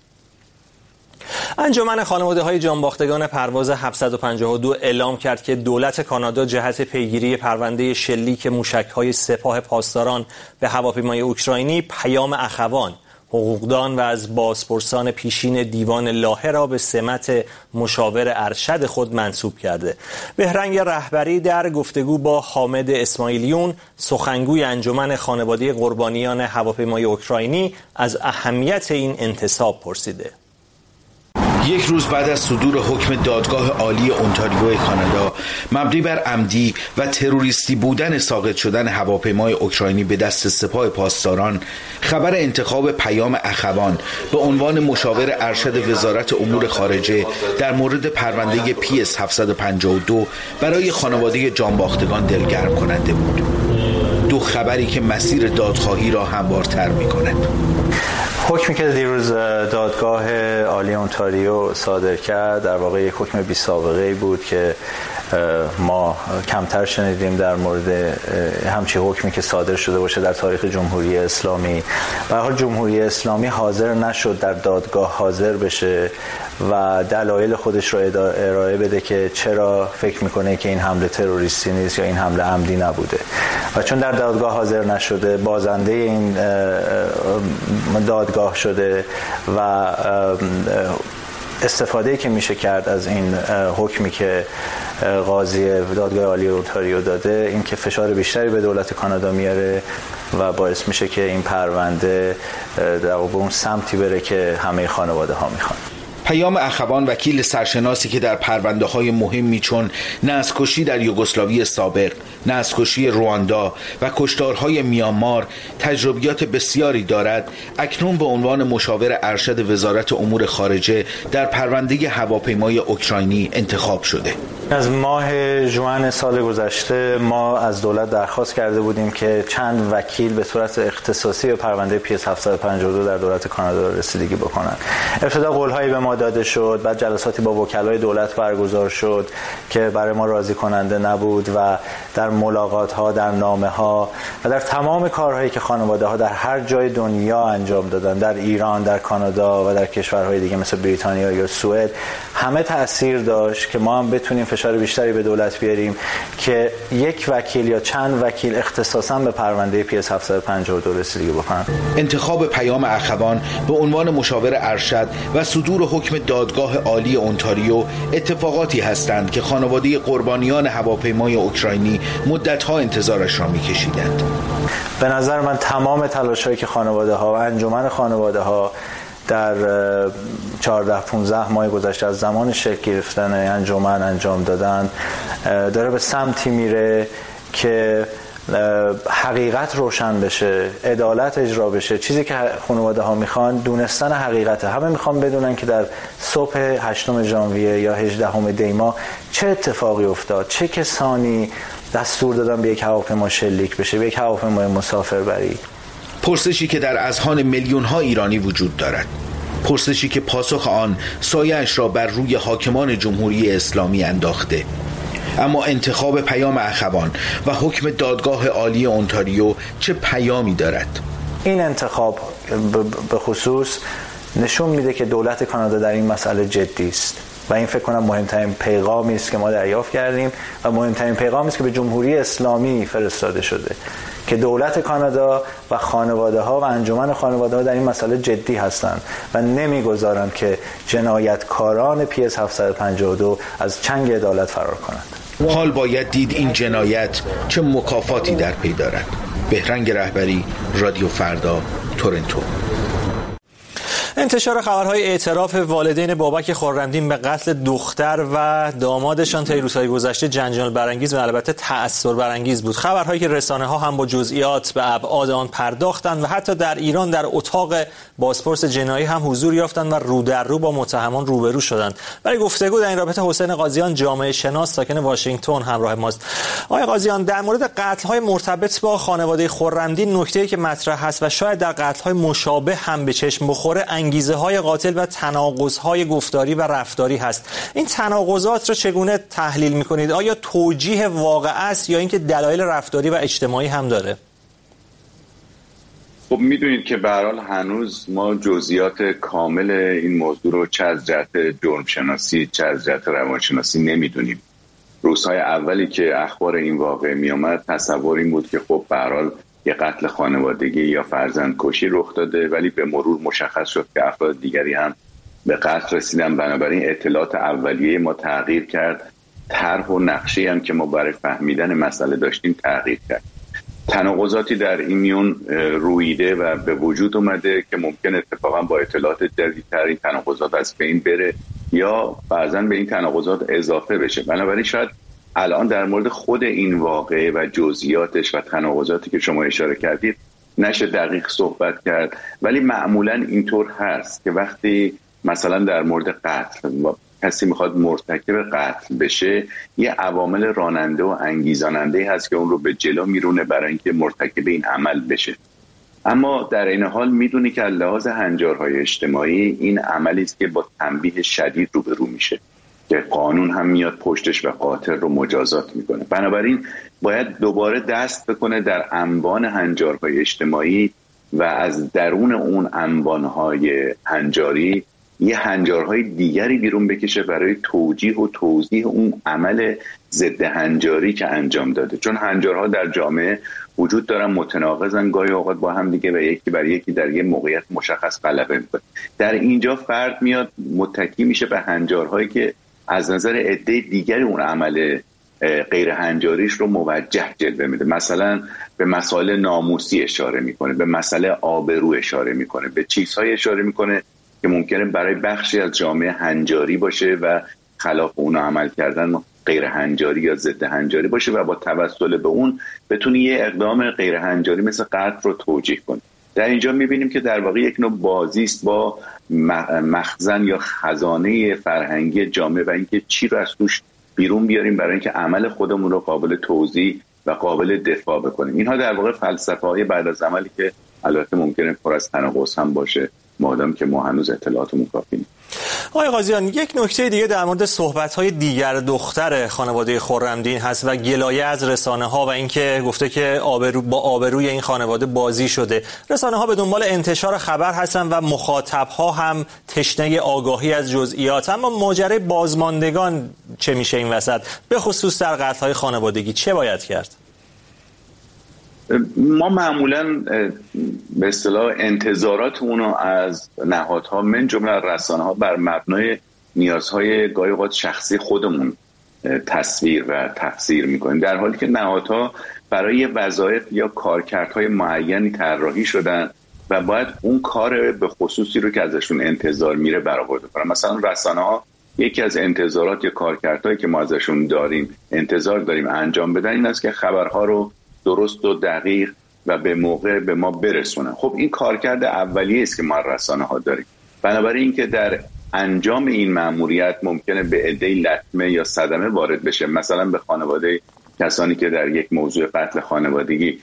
انجمن خانواده‌های جانباختگان پرواز هفتصد و پنجاه و دو اعلام کرد که دولت کانادا جهت پیگیری پرونده شلیک موشک‌های سپاه پاسداران به هواپیمای اوکراینی پیام اخوان، حقوقدان و از بازپرسان پیشین دیوان لاهه را به سمت مشاور ارشد خود منصوب کرده. بهرنگ رهبری در گفتگو با حامد اسماعیلیون، سخنگوی انجمن خانواده قربانیان هواپیمای اوکراینی، از اهمیت این انتصاب پرسیده. یک روز بعد از صدور حکم دادگاه عالی اونتاریو کانادا مبنی بر عمدی و تروریستی بودن ساقط شدن هواپیمای اوکراینی به دست سپاه پاسداران، خبر انتخاب پیام اخوان به عنوان مشاور ارشد وزارت امور خارجه در مورد پرونده پی اس هفتصد و پنجاه و دو برای خانواده جانباختگان دلگرم کننده بود. دو خبری که مسیر دادخواهی را هموارتر می‌کند. حکمی که دیروز دادگاه عالی اونتاریو صادر کرد در واقع یک حکم بی سابقه‌ای بود که ما کمتر شنیدیم در مورد همچین حکمی که صادر شده باشه در تاریخ جمهوری اسلامی. به هر حال جمهوری اسلامی حاضر نشد در دادگاه حاضر بشه و دلایل خودش رو ارائه بده که چرا فکر میکنه که این حمله تروریستی نیست یا این حمله عمدی نبوده، و چون در دادگاه حاضر نشده بازنده این دادگاه شده و استفاده که میشه کرد از این حکمی که قاضی دادگاه عالی اونتاریو داده این که فشار بیشتری به دولت کانادا میاره و باعث میشه که این پرونده در واقع اون سمتی بره که همه خانواده ها میخوان. پیام اخوان، وکیل سرشناسی که در پرونده های مهمی چون نسل‌کشی در یوگسلاوی سابق، نسل‌کشی رواندا و کشتارهای میانمار تجربیات بسیاری دارد، اکنون به عنوان مشاور ارشد وزارت امور خارجه در پرونده هواپیمای اوکراینی انتخاب شده. از ماه ژوئن سال گذشته ما از دولت درخواست کرده بودیم که چند وکیل به صورت اختصاصی به پرونده پی اس هفتصد و پنجاه و دو در دولت کانادا رسیدگی بکنن. ابتدا قول‌هایی به ما داده شد، بعد جلساتی با وکلای دولت برگزار شد که برای ما راضی کننده نبود و در ملاقات‌ها، در نامه‌ها و در تمام کارهایی که خانواده‌ها در هر جای دنیا انجام دادن، در ایران، در کانادا و در کشورهای دیگه مثل بریتانیا یا سوئد، همه تأثیر داشت که ما هم بتونیم فشار بیشتری به دولت بیاریم که یک وکیل یا چند وکیل اختصاصاً به پرونده پی اس هفتصد و پنجاه و دو رسیدگی بکنن. انتخاب پیام اخوان به عنوان مشاور ارشد و صدور حکم دادگاه عالی اونتاریو اتفاقاتی هستند که خانواده قربانیان هواپیمای اوکراینی مدت‌ها انتظارش را می‌کشیدند. به نظر من تمام تلاش‌هایی که خانواده‌ها و انجمن خانواده‌ها در چهارده پانزده ماه گذشته از زمان شکل گرفتن انجمن انجام دادن داره به سمتی میره که حقیقت روشن بشه، عدالت اجرا بشه. چیزی که خانواده ها میخوان دونستن حقیقته. همه میخوان بدونن که در صبح هشتم ژانویه یا هجدهم دی ماه چه اتفاقی افتاد، چه کسانی دستور دادن به یک هواپیما شلیک بشه، به یک هواپیمای مسافربری. پرسشی که در اذهان میلیون ها ایرانی وجود دارد، پرسشی که پاسخ آن سایه‌اش را بر روی حاکمان جمهوری اسلامی انداخته. اما انتخاب پیام اخوان و حکم دادگاه عالی اونتاریو چه پیامی دارد؟ این انتخاب به خصوص نشون میده که دولت کانادا در این مسئله جدی است و این فکر کنم مهمترین پیغامی است که ما دریافت کردیم و مهمترین پیغامی است که به جمهوری اسلامی فرستاده شده که دولت کانادا و خانواده ها و انجمن خانواده ها در این مسئله جدی هستند و نمیگذارند که جنایتکاران پی اس هفتصد و پنجاه و دو از چنگ عدالت فرار کنند. حال باید دید این جنایت چه مکافاتی در پی دارد. بهرنگ رهبری، رادیو فردا، تورنتو. انتشار خبرهای اعتراف والدین بابک خرمدین به قتل دختر و دامادشان طی روزهای گذشته جنجال برانگیز و البته تأثیر برانگیز بود. خبرهایی که رسانه ها هم با جزئیات به ابعاد آن پرداختند و حتی در ایران در اتاق بازپرس جنایی هم حضور یافتند و رو در رو با متهمان روبرو شدند. برای گفتگو در این رابطه حسین قاضیان، جامعه شناس ساکن واشنگتن، همراه ماست. آقای قاضیان، در مورد قتل‌های مرتبط با خانواده خرمدین نکته‌ای که مطرح هست و شاید در قتل‌های مشابه هم به چشم بخوره انگیزه های قاتل و تناقض های گفتاری و رفتاری هست. این تناقضات را چگونه تحلیل می‌کنید؟ آیا توجیه واقع است یا اینکه دلایل رفتاری و اجتماعی هم داره؟ خب میدونید که به هر حال هنوز ما جزئیات کامل این موضوع رو چه از جهت جرم شناسی چه از جهت روانشناسی نمیدونیم. روزهای اولی که اخبار این واقعه می اومد تصور این بود که خب به هر حال یه قتل خانوادگی یا فرزند کشی رخ داده، ولی به مرور مشخص شد که افراد دیگری هم به قتل رسیدن. بنابراین اطلاعات اولیه ما تغییر کرد، طرح و نقشه هم که ما برای فهمیدن مسئله داشتیم تغییر کرد. تناقضاتی در این میون رویده و به وجود اومده که ممکن اتفاقا با اطلاعات جدیدتر این تناقضات از بین بره یا بعضا به این تناقضات اضافه بشه. بنابراین شاید الان در مورد خود این واقعه و جزئیاتش و تناقضاتی که شما اشاره کردید نشه دقیق صحبت کرد، ولی معمولا اینطور هست که وقتی مثلا در مورد قتل کسی میخواد مرتکب قتل بشه، یه عوامل راننده و انگیزاننده هست که اون رو به جلو میرونه برای اینکه مرتکب این عمل بشه. اما در این حال میدونی که از لحاظ هنجارهای اجتماعی این عملی است که با تنبیه شدید روبرو میشه که قانون هم میاد پشتش و قاتل رو مجازات میکنه. بنابراین باید دوباره دست بکنه در انبان هنجارهای اجتماعی و از درون اون انبانهای هنجاری یه هنجارهای دیگری بیرون بکشه برای توجیه و توضیح اون عمل ضد هنجاری که انجام داده. چون هنجارها در جامعه وجود دارن، متناقضن، گاهی اوقات با هم دیگه و یکی بر یکی در یه موقعیت مشخص غلبه میکنه. در اینجا فرد میاد متکی میشه به هنجارهایی که از نظر عده دیگری اون عمل غیر هنجاریش رو موجه جلوه میده. مثلا به مسائل ناموسی اشاره میکنه، به مسئله آبرو اشاره میکنه، به چیزهای اشاره میکنه که ممکنه برای بخشی از جامعه هنجاری باشه و خلاف اون عمل کردن غیر هنجاری یا ضد هنجاری باشه و با توسل به اون بتونی یه اقدام غیر هنجاری مثل قتل رو توجیه کنه. در اینجا میبینیم که در واقع یک نوع بازی است با مخزن یا خزانه فرهنگی جامعه و اینکه چی رو از توش بیرون بیاریم برای اینکه عمل خودمون رو قابل توضیح و قابل دفاع بکنیم. اینها در واقع فلسفه‌های بعد از عملی که البته ممکنه پر از تناقض هم باشه مادام که ما هنوز اطلاعاتمون کافی نیست. آقای قاضیان، یک نکته دیگه در مورد صحبت‌های دیگر دختر خانواده خرمدین هست و گلایه از رسانه‌ها و اینکه گفته که آبرو با آبروی این خانواده بازی شده. رسانه‌ها به دنبال انتشار خبر هستن و مخاطب‌ها هم تشنه آگاهی از جزئیات. اما ماجرای بازماندگان چه میشه این وسط؟ به خصوص در قتل‌های خانوادگی چه باید کرد؟ ما معمولاً به اصطلاح انتظاراتمون رو از نهادها من جمله رسانه‌ها بر مبنای نیازهای گاهی اوقات شخصی خودمون تصویر و تفسیر میکنیم، در حالی که نهادها برای وظایف یا کارکردهای معینی طراحی شدن و باید اون کار به خصوصی رو که ازشون انتظار میره برآورده کنن. مثلا رسانه‌ها یکی از انتظارات یا کارکردهایی که ما ازشون داریم انتظار داریم انجام بدن این است که خبرها رو درست و دقیق و به موقع به ما برسونن. خب این کارکرد اولیه است که ما رسانه ها داریم. بنابراین اینکه در انجام این مأموریت ممکنه به عده‌ای لطمه یا صدمه وارد بشه، مثلا به خانواده کسانی که در یک موضوع قتل خانوادگی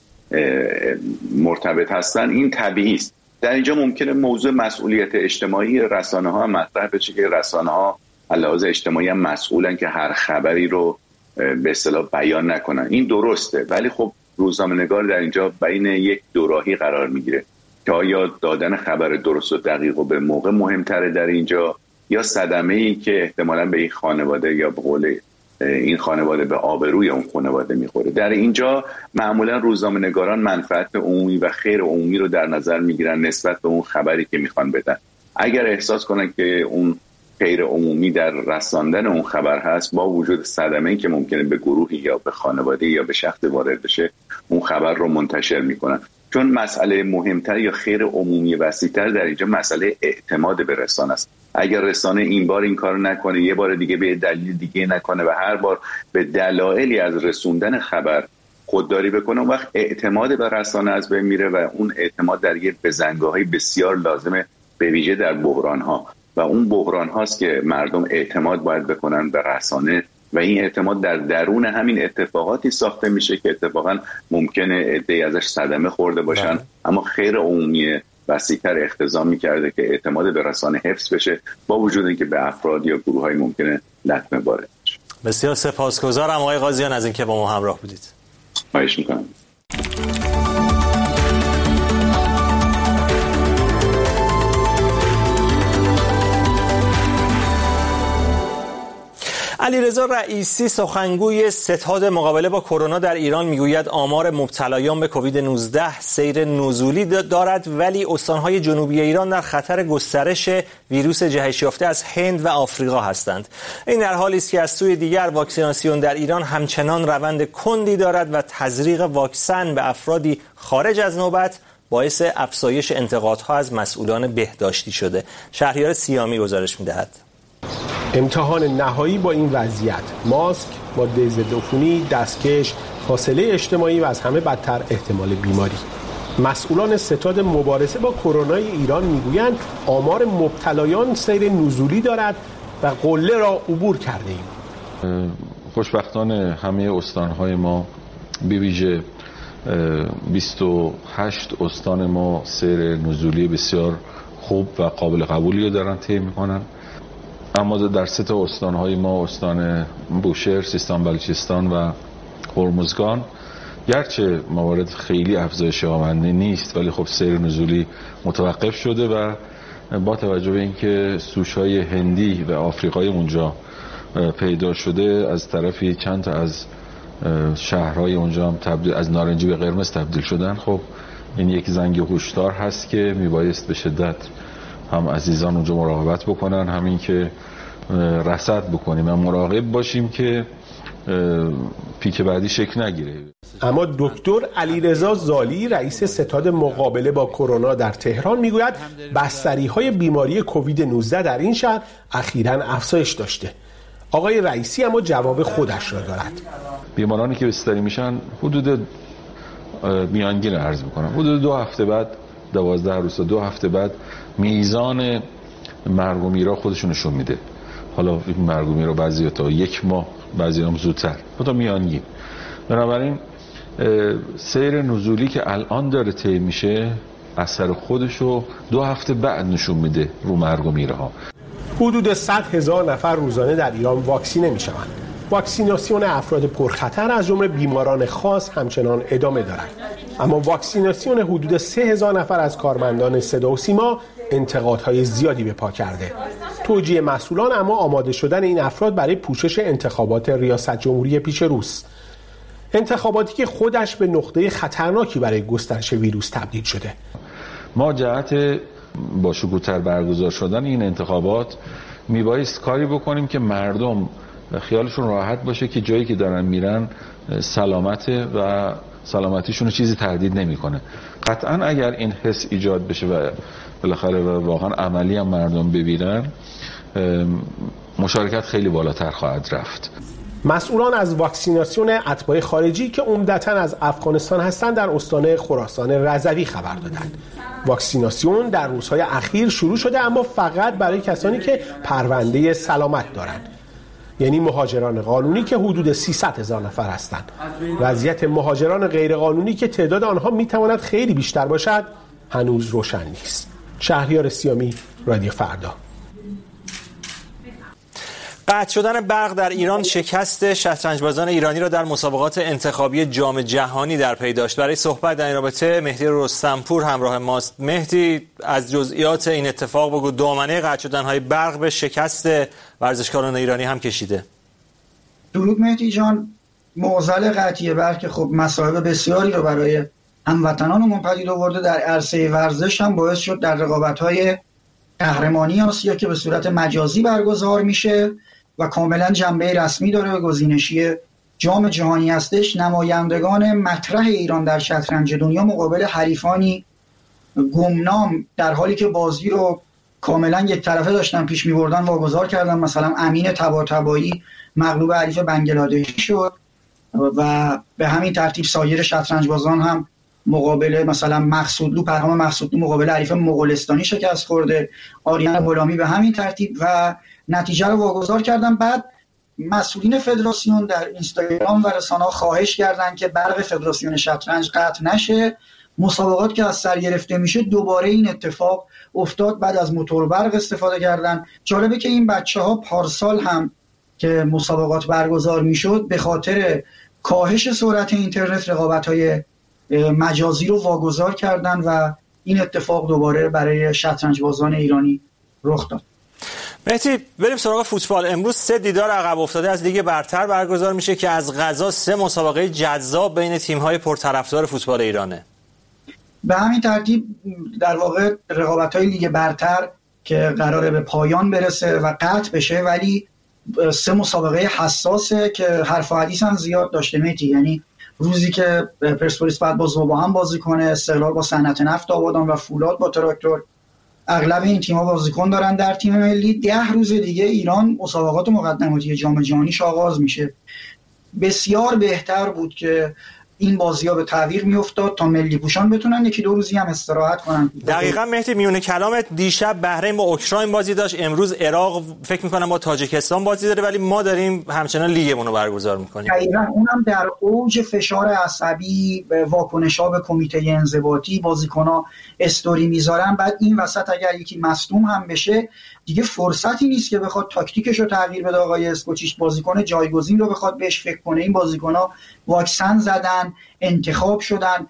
مرتبط هستن، این طبیعی است. در اینجا ممکنه موضوع مسئولیت اجتماعی رسانه ها مطرح بشه که رسانه ها علاوه اجتماعی هم مسئولن که هر خبری رو به اصطلاح بیان نکنن. این درسته، ولی خب روزنامه‌نگار در اینجا بین یک دوراهی قرار میگیره که آیا دادن خبر درست و دقیق و به موقع مهمتره در اینجا یا صدمه‌ای که احتمالاً به این خانواده یا به قول این خانواده به آبروی اون خانواده میخوره. در اینجا معمولاً روزنامه‌نگاران منفعت عمومی و خیر عمومی رو در نظر میگیرن نسبت به اون خبری که میخوان بدن. اگر احساس کنن که اون خیر عمومی در رساندن اون خبر هست، با وجود صدمه‌ای که ممکنه به گروهی یا به خانواده یا به شخص وارد بشه، اون خبر رو منتشر میکنن. چون مسئله مهمتر یا خیر عمومی وسیع‌تر در اینجا مسئله اعتماد به رسانه است. اگر رسانه این بار این کار نکنه، یه بار دیگه به دلیل دیگه نکنه و هر بار به دلایلی از رسوندن خبر خودداری بکنه، اون وقت اعتماد به رسانه از بین میره و اون اعتماد در یه بزنگاهی بسیار لازمه، به ویژه در بحران‌ها. و اون بحران هاست که مردم اعتماد باید بکنن به رسانه و این اعتماد در درون همین اتفاقاتی ساخته میشه که اتفاقا ممکنه عده‌ای ازش صدمه خورده باشن ده. اما خیر عمومی وسیع‌تر اقتضا می‌کرده که اعتماد به رسانه حفظ بشه با وجود اینکه به افراد یا گروه‌های ممکنه لطمه وارد بشه. بسیار سپاسگزارم آقای قاضیان از اینکه با ما همراه بودید. خواهش می‌کنم. علیرضا رئیسی سخنگوی ستاد مقابله با کرونا در ایران میگوید آمار مبتلایان به کووید نوزده سیر نزولی دارد، ولی استانهای جنوبی ایران در خطر گسترش ویروس جهش یافته از هند و آفریقا هستند. این در حالی است که از سوی دیگر واکسیناسیون در ایران همچنان روند کندی دارد و تزریق واکسن به افرادی خارج از نوبت باعث افزایش انتقادها از مسئولان بهداشتی شده. شهریار سیامی گزارش می‌دهد. امتحان نهایی با این وضعیت، ماسک، ماده ضد عفونی، دستکش، فاصله اجتماعی و از همه بدتر احتمال بیماری. مسئولان ستاد مبارزه با کرونا ایران میگویند آمار مبتلایان سیر نزولی دارد و قله را عبور کرده ایم. خوشبختانه همه استانهای ما به ویژه بیست و هشت استان ما سیر نزولی بسیار خوب و قابل قبولی دارن طی میکنن. اما در سه تا استانهای ما، استان بوشهر، سیستان بلوچستان و هرمزگان، گرچه موارد خیلی افزایش یابنده نیست ولی خب سیر نزولی متوقف شده و با توجه به اینکه سوشهای هندی و آفریقای اونجا پیدا شده، از طرفی چند تا از شهرهای اونجا هم تبدیل از نارنجی به قرمز تبدیل شدن. خب این یک زنگ هشدار هست که میبایست به شدت هم عزیزان اونجا مراقبت بکنن، همین که رصد بکنیم و مراقب باشیم که پیک بعدی شکل نگیره. اما دکتر علیرضا زالی رئیس ستاد مقابله با کرونا در تهران میگوید بستری‌های بیماری کووید نوزده در این شهر اخیراً افزایش داشته. آقای رئیسی اما جواب خودش را دارد. بیمارانی که بستری میشن حدود میانگین عرض میکنم حدود دو هفته بعد، دوازده روز دو هفته بعد میزان مرگ و میرا خودشون نشون میده. حالا این مرگ و میرا بعضی تا یک ماه، بعضی هم زودتر، تا میانگین. بنابراین سیر نزولی که الان داره طی میشه اثر خودشو دو هفته بعد نشون میده رو مرگ و میره ها. حدود صد هزار نفر روزانه در ایران واکسینه میشوند. واکسیناسیون افراد پرخطر از جمله بیماران خاص همچنان ادامه دارد. اما واکسیناسیون حدود سه هزار نفر از کارمندان صدا و سیما انتقادهای زیادی به پا کرده. توجیه مسئولان اما آماده شدن این افراد برای پوشش انتخابات ریاست جمهوری پیش روست. انتخاباتی که خودش به نقطه خطرناکی برای گسترش ویروس تبدیل شده. ما جهت با شکوه‌تر برگزار شدن این انتخابات میبایست کاری بکنیم که مردم خیالشون راحت باشه که جایی که دارن میرن سلامته و سلامتیشون رو چیزی تهدید نمیکنه. قطعا اگر این حس ایجاد بشه و بالاخره واقعا عملی هم مردم ببینن، مشارکت خیلی بالاتر خواهد رفت. مسئولان از واکسیناسیون اتباع خارجی که عمدتاً از افغانستان هستند در استان خراسان رضوی خبر دادند. واکسیناسیون در روزهای اخیر شروع شده اما فقط برای کسانی که پرونده سلامت دارند، یعنی مهاجران قانونی که حدود سیصد هزار نفر هستند. وضعیت مهاجران غیرقانونی که تعداد آنها میتواند خیلی بیشتر باشد هنوز روشن نیست. شهریار سیامی، رادیو فردا. قطع شدن برق در ایران شکست شطرنجبازان ایرانی را در مسابقات انتخابی جام جهانی در پی داشت. برای صحبت در این رابطه مهدی رستمپور همراه ماست. مهدی، از جزئیات این اتفاق بگو. دامنه قطع شدن‌های برق به شکست ورزشکاران ایرانی هم کشیده. درود مهدی جان. معضل قطعی برق خب مصائب بسیاری رو برای هموطنانمون پدید آورده. در عرصه ورزش هم باعث شد در رقابت‌های قهرمانی آسیا که به صورت مجازی برگزار میشه و کاملا جنبه رسمی داره و گزینشی جام جهانی هستش، نمایندگان مطرح ایران در شطرنج دنیا مقابل حریفانی گمنام در حالی که بازی رو کاملا یک طرفه داشتن پیش می‌بردن واگذار کردن. مثلا امین طباطبایی مغلوب حریف بنگلادشی شد و به همین ترتیب سایر شطرنجبازان هم مقابل مثلا مقصودلو پرهام مقصودلو مقابل حریف مغولستانی شکست خورده. آریان غلامی به همین ترتیب و نتیجه رو واگذار کردن. بعد مسئولین فدراسیون در اینستاگرام و رسانه‌ها خواهش کردند که برق فدراسیون شطرنج قطع نشه. مسابقات که از سر گرفته میشه دوباره این اتفاق افتاد. بعد از موتور برق استفاده کردن. جالبه که این بچه‌ها پارسال هم که مسابقات برگزار میشد به خاطر کاهش سرعت اینترنت رقابت‌های مجازی رو واگذار کردن و این اتفاق دوباره برای شطرنجبازان ایرانی رخ داد. مهدی بریم سراغ فوتبال. امروز سه دیدار عقب افتاده از لیگ برتر برگزار میشه که از قضا سه مسابقه جذاب بین تیم‌های پرطرفدار فوتبال ایرانه. به همین ترتیب در واقع رقابت‌های لیگ برتر که قراره به پایان برسه و قطع بشه، ولی سه مسابقه حساسه که حرف و حدیث هم زیاد داشته مهدی. یعنی روزی که پرسپولیس بعد با زوبا هم بازی کنه، استقلال با صنعت نفت آبادان و فولاد با تراکتور، اغلب این تیم‌ها بازیکن دارن در تیم ملی. ده روز دیگه ایران مسابقات مقدماتی جام جهانیش آغاز میشه. بسیار بهتر بود که این بازی‌ها به تعویق میافتاد تا ملی پوشان بتونن یکی دو روزی هم استراحت کنن. دقیقاً مهدی، میونه کلامت دیشب بحرین با اوکراین بازی داشت، امروز عراق فکر می‌کنم با تاجیکستان بازی داره، ولی ما داریم همچنان لیگمون رو برگزار می‌کنیم. دقیقاً اونم در اوج فشار عصبی، واکنش‌ها به کمیته انضباطی، بازیکن‌ها استوری می‌ذارن، بعد این وسط اگر یکی مصدوم هم بشه دیگه فرصتی نیست که بخواد تاکتیکش رو تغییر بده. آقای اسکوچیچ بازیکن جایگزین رو بخواد بهش فکر کنه. این بازیکن‌ها واکسن زدن، انتخاب شدن.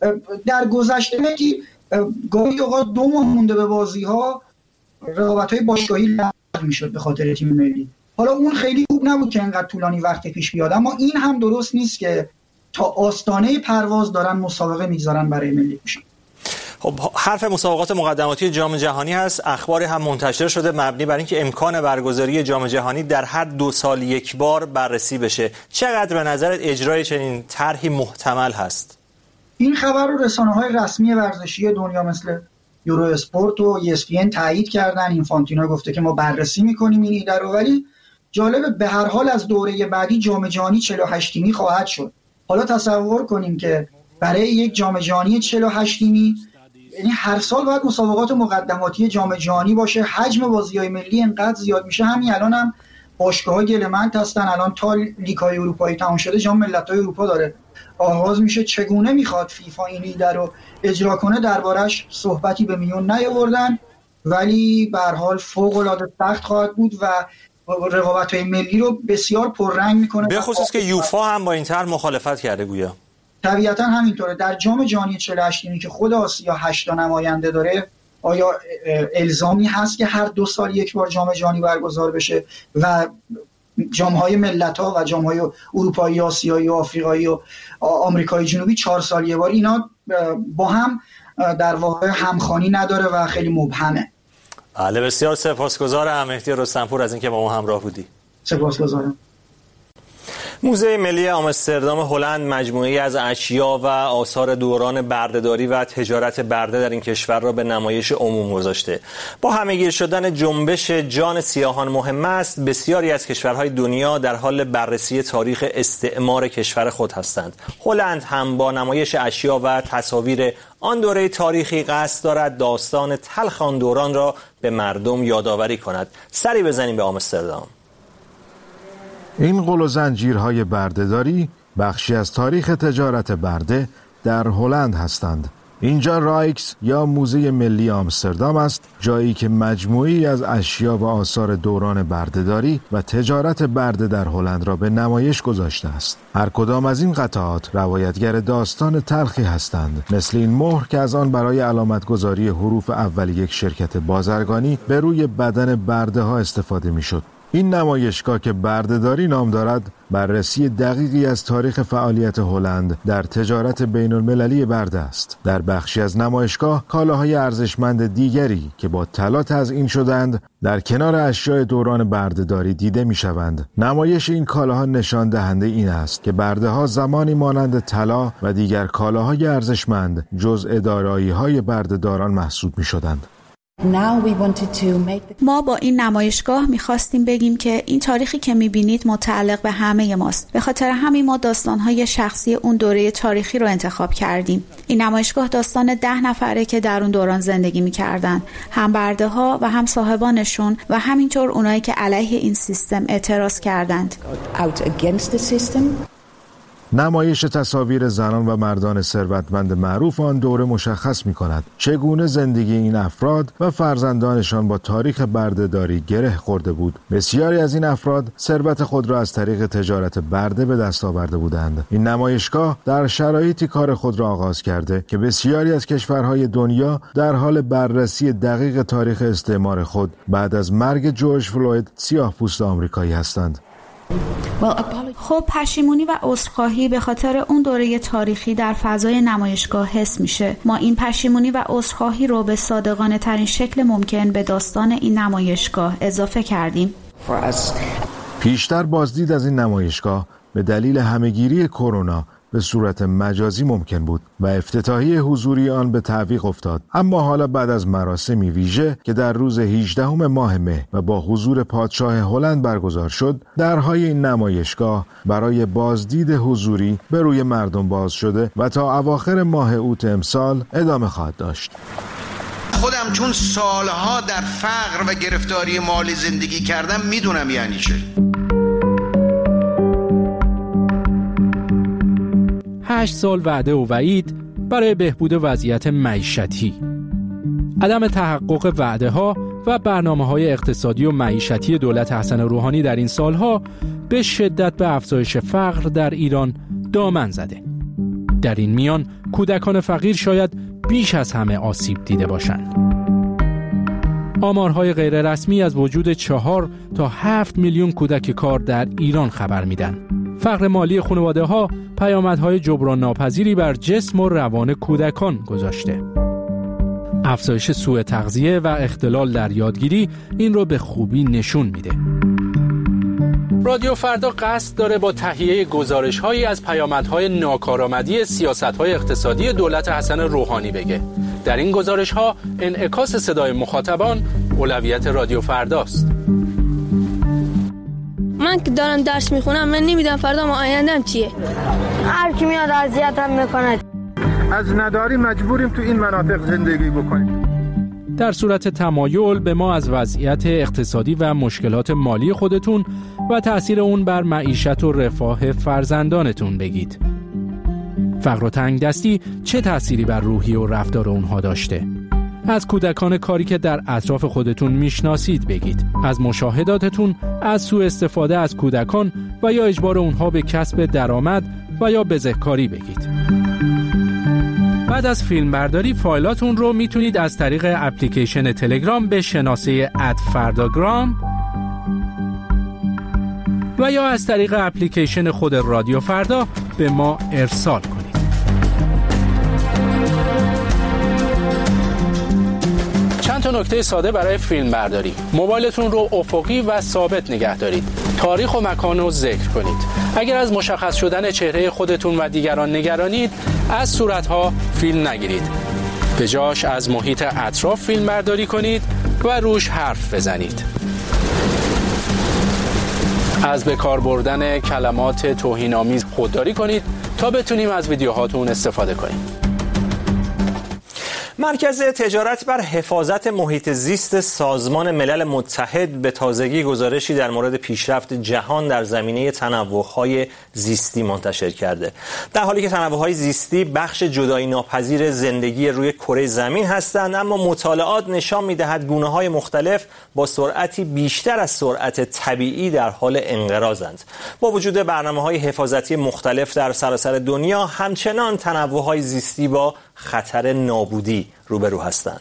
در گذشته میگی گاهی اوقات دو ماه مونده به بازی‌ها رقابت‌های باشگاهی لغو می‌شد به خاطر تیم ملی. حالا اون خیلی خوب نبود که اینقدر طولانی وقت پیش بیاد، اما این هم درست نیست که تا آستانه پرواز دارن مسابقه می‌گذارن برای ملی پوشان. خب حرف مسابقات مقدماتی جام جهانی هست. اخباری هم منتشر شده مبنی بر اینکه امکان برگزاری جام جهانی در هر دو سال یک بار بررسی بشه. چقدر به نظرت اجرای چنین طرحی محتمل هست؟ این خبر رو رسانه‌های رسمی ورزشی دنیا مثل یورو اسپورت و ای اس پی ان تایید کردن. اینفانتینو گفته که ما بررسی می‌کنیم این ایده رو، ولی جالبه به هر حال از دوره بعدی جام جهانی چهل و هشت تیمی خواهد شد. حالا تصور کنیم که برای یک جام جهانی چهل و هشت تیمی، یعنی هر سال باید مسابقات مقدماتی جام جهانی باشه. حجم بازی‌های ملی انقدر زیاد میشه. همین الان هم باشگاه‌ها گلمند هستن. الان تا لیگ‌های اروپایی تموم شده جام ملت‌های اروپا داره آغاز میشه. چگونه میخواد فیفا این ایده رو اجرا کنه دربارش صحبتی به میون نیاوردن، ولی به هر حال فوق‌العاده سخت خواهد بود و رقابت‌های ملی رو بسیار پررنگ میکنه، به خصوص که یوفا هم با این طرح مخالفت کرده گویا. طبیعتا همینطوره. در جام جهانی چهل و هشت تیمی که خود آسیا هشت تا نماینده داره، آیا الزامی هست که هر دو سال یک بار جام جهانی برگزار بشه و جام‌های ملت‌ها و جام‌های اروپایی، آسیایی و آفریقایی و آمریکای جنوبی چهار سال یک بار؟ اینا با هم در واقع همخوانی نداره و خیلی مبهمه. بله، بسیار سپاسگزارم مهدی رستمپور از اینکه با ما همراه بودی. سپاسگزارم. موزه ملی آمستردام هلند مجموعه‌ای از اشیا و آثار دوران بردهداری و تجارت برده در این کشور را به نمایش عموم گذاشته. با همه‌گیر شدن جنبش جان سیاهان مهم است، بسیاری از کشورهای دنیا در حال بررسی تاریخ استعمار کشور خود هستند. هلند هم با نمایش اشیا و تصاویر آن دوره تاریخی قصد دارد داستان تلخ آن دوران را به مردم یادآوری کند. سری بزنیم به آمستردام. این قل و زنجیرهای بردهداری بخشی از تاریخ تجارت برده در هلند هستند. اینجا رایکس یا موزه ملی آمستردام است، جایی که مجموعی از اشیا و آثار دوران بردهداری و تجارت برده در هلند را به نمایش گذاشته است. هر کدام از این قطعات روایتگر داستان تلخی هستند، مثل این مهر که از آن برای علامتگذاری حروف اول یک شرکت بازرگانی به روی بدن برده ها استفاده می شد. این نمایشگاه که بردهداری نام دارد، بررسی دقیقی از تاریخ فعالیت هلند در تجارت بین المللی برده است. در بخشی از نمایشگاه کالاهای ارزشمند دیگری که با طلا تزیین شدند در کنار اشیاء دوران بردهداری دیده می شوند. نمایش این کالاها نشان دهنده این است که برده ها زمانی مانند طلا و دیگر کالاهای ارزشمند جزء دارایی‌های بردهداران محسوب می شدند. ما با این نمایشگاه می‌خواستیم بگیم که این تاریخی که می‌بینید متعلق به همه ماست. به خاطر همین ما داستان‌های شخصی اون دوره تاریخی رو انتخاب کردیم. این نمایشگاه داستان ده نفره که در اون دوران زندگی می‌کردن، هم برده‌ها و هم صاحبانشون و همینطور اونایی که علیه این سیستم اعتراض کردند. نمایش تصاویر زنان و مردان ثروتمند معروف آن دوره مشخص می‌کند چگونه زندگی این افراد و فرزندانشان با تاریخ بردهداری گره خورده بود. بسیاری از این افراد ثروت خود را از طریق تجارت برده به دست آورده بودند. این نمایشگاه در شرایطی کار خود را آغاز کرده که بسیاری از کشورهای دنیا در حال بررسی دقیق تاریخ استعمار خود بعد از مرگ جورج فلوید سیاه‌پوست آمریکایی هستند. خب پشیمونی و عذرخواهی به خاطر اون دوره تاریخی در فضای نمایشگاه حس میشه. ما این پشیمونی و عذرخواهی رو به صادقانه ترین شکل ممکن به داستان این نمایشگاه اضافه کردیم. پیشتر بازدید از این نمایشگاه به دلیل همهگیری کرونا به صورت مجازی ممکن بود و افتتاحیه حضوری آن به تعویق افتاد، اما حالا بعد از مراسمی ویژه که در روز هجدهم ماه مه و با حضور پادشاه هلند برگزار شد، درهای این نمایشگاه برای بازدید حضوری به روی مردم باز شده و تا اواخر ماه اوت امسال ادامه خواهد داشت. خودم چون سالها در فقر و گرفتاری مالی زندگی کردم میدونم یعنی چه. هشت سال وعده و وعید برای بهبود وضعیت معیشتی. عدم تحقق وعده ها و برنامه های اقتصادی و معیشتی دولت حسن روحانی در این سالها به شدت به افزایش فقر در ایران دامن زده. در این میان کودکان فقیر شاید بیش از همه آسیب دیده باشند. آمارهای غیر رسمی از وجود چهار تا هفت میلیون کودک کار در ایران خبر میدن. فقر مالی خانواده ها پیامدهای جبران ناپذیری بر جسم و روان کودکان گذاشته. افزایش سوء تغذیه و اختلال در یادگیری این رو به خوبی نشون میده. رادیو فردا قصد داره با تهیه گزارش‌هایی از پیامدهای ناکارآمدی سیاست‌های اقتصادی دولت حسن روحانی بگه. در این گزارش‌ها انعکاس صدای مخاطبان اولویت رادیو فرداست. من که دارم درس میخونم، من نمیدونم فردا ما آیندم چیه. هر کی میاد اذیتم میکنه. از نداری مجبوریم تو این مناطق زندگی بکنیم. در صورت تمایل به ما از وضعیت اقتصادی و مشکلات مالی خودتون و تأثیر اون بر معیشت و رفاه فرزندانتون بگید. فقر و تنگ دستی چه تأثیری بر روحی و رفتار اونها داشته؟ از کودکان کاری که در اطراف خودتون میشناسید بگید. از مشاهداتتون از سوء استفاده از کودکان و یا اجبار اونها به کسب درآمد و یا بزهکاری بگید. بعد از فیلم برداری فایلاتون رو میتونید از طریق اپلیکیشن تلگرام به شناسه ات فرداگرام و یا از طریق اپلیکیشن خود رادیو فردا به ما ارسال کنید. چند تا نکته ساده برای فیلم برداری. موبایلتون رو افقی و ثابت نگه دارید. تاریخ و مکان رو ذکر کنید. اگر از مشخص شدن چهره خودتون و دیگران نگرانید، از صورتها فیلم نگیرید. به جاش از محیط اطراف فیلم برداری کنید و روش حرف بزنید. از به کار بردن کلمات توهین‌آمیز خودداری کنید تا بتونیم از ویدیوهاتون استفاده کنیم. مرکز تجارت بر حفاظت محیط زیست سازمان ملل متحد به تازگی گزارشی در مورد پیشرفت جهان در زمینه تنوع‌های زیستی منتشر کرده. در حالی که تنوع‌های زیستی بخش جدایی ناپذیر زندگی روی کره زمین هستند، اما مطالعات نشان می‌دهد گونه‌های مختلف با سرعتی بیشتر از سرعت طبیعی در حال انقراضند. با وجود برنامه‌های حفاظتی مختلف در سراسر دنیا، همچنان تنوع‌های زیستی با خطر نابودی روبرو هستند.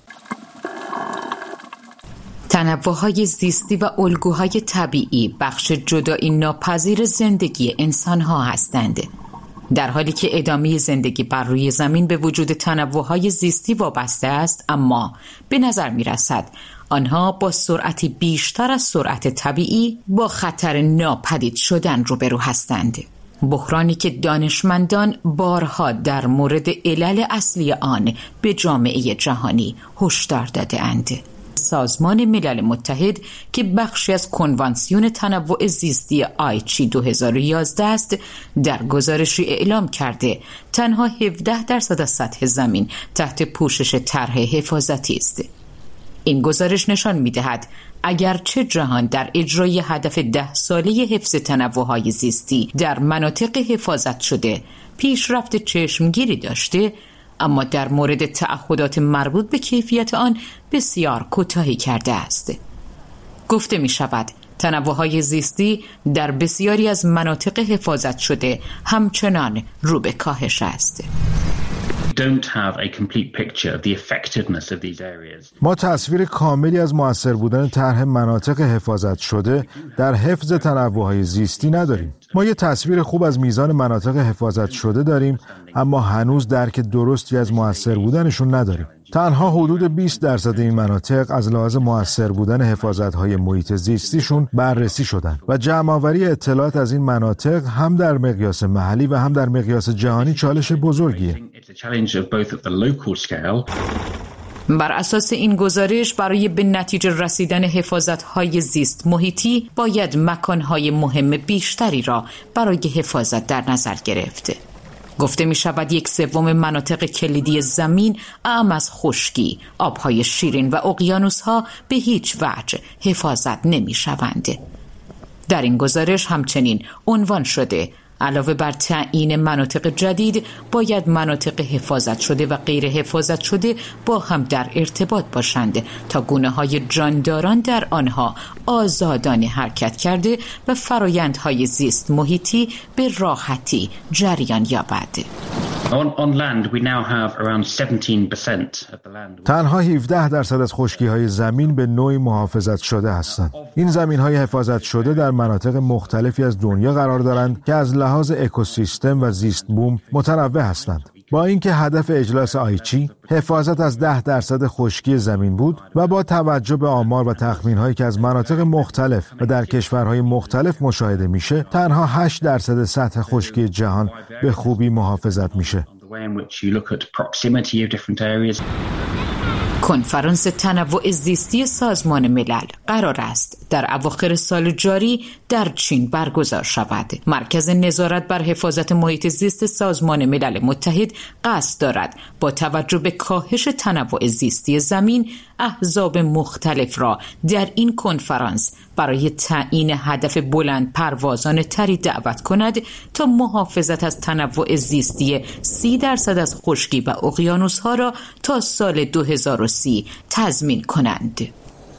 تنوع‌های زیستی و الگوهای طبیعی بخش جدایی ناپذیر زندگی انسان‌ها هستند. در حالی که ادامه زندگی بر روی زمین به وجود تنوع‌های زیستی وابسته است، اما به نظر می‌رسد آنها با سرعتی بیشتر از سرعت طبیعی با خطر ناپدید شدن روبرو هستند. بحرانی که دانشمندان بارها در مورد علل اصلی آن به جامعه جهانی هشدار داده‌اند. سازمان ملل متحد که بخشی از کنوانسیون تنوع زیستی آیچی دو هزار و یازده است، در گزارشی اعلام کرده تنها هفده درصد از سطح زمین تحت پوشش طرح حفاظتی است. این گزارش نشان می‌دهد اگرچه جهان در اجرای هدف ده ساله حفظ تنوع‌های زیستی در مناطق حفاظت شده پیشرفت چشمگیری داشته، اما در مورد تعهدات مربوط به کیفیت آن بسیار کوتاهی کرده است. گفته می شود تنوع‌های زیستی در بسیاری از مناطق حفاظت شده همچنان رو به کاهش است. ما تصویر کاملی از مؤثر بودن طرح مناطق حفاظت شده در حفظ تنوع‌های زیستی نداریم. ما یه تصویر خوب از میزان مناطق حفاظت شده داریم، اما هنوز درک درستی از مؤثر بودنشون نداریم. تنها حدود بیست درصد این مناطق از لحاظ مؤثر بودن حفاظت‌های محیط زیستیشون بررسی شدن و جمع‌آوری اطلاعات از این مناطق هم در مقیاس محلی و هم در مقیاس جهانی چالش بزرگیه. بر اساس این گزارش برای به نتیجه رسیدن حفاظت‌های زیست محیطی باید مکان‌های مهم بیشتری را برای حفاظت در نظر گرفت. گفته می شود یک سوم مناطق کلیدی زمین اعم از خشکی، آبهای شیرین و اقیانوس‌ها به هیچ وجه حفاظت نمی شوند. در این گزارش همچنین عنوان شده علاوه بر تعیین مناطق جدید باید مناطق حفاظت شده و غیر حفاظت شده با هم در ارتباط باشند تا گونه‌های جانداران در آنها آزادانه حرکت کرده و فرایندهای زیست محیطی به راحتی جریان یابد. تنها هفده درصد از خشکی‌های زمین به نوعی محافظت شده هستند. این زمین‌های حفاظت شده در مناطق مختلفی از دنیا قرار دارند که از لحاظ اکوسیستم و زیست بوم متنوع هستند. با اینکه هدف اجلاس آیچی حفاظت از ده درصد خشکی زمین بود و با توجه به آمار و تخمین‌هایی که از مناطق مختلف و در کشورهای مختلف مشاهده میشه، تنها هشت درصد سطح خشکی جهان به خوبی محافظت میشه. کنفرانس تنوع زیستی سازمان ملل قرار است در اواخر سال جاری در چین برگزار شود. مرکز نظارت بر حفاظت محیط زیست سازمان ملل متحد قصد دارد با توجه به کاهش تنوع زیستی زمین احزاب مختلف را در این کنفرانس برای تعیین هدف بلند پروازانه تری دعوت کند تا محافظت از تنوع زیستی سی درصد از خشکی و اقیانوس‌ها را تا سال دو هزار و سی تضمین کنند.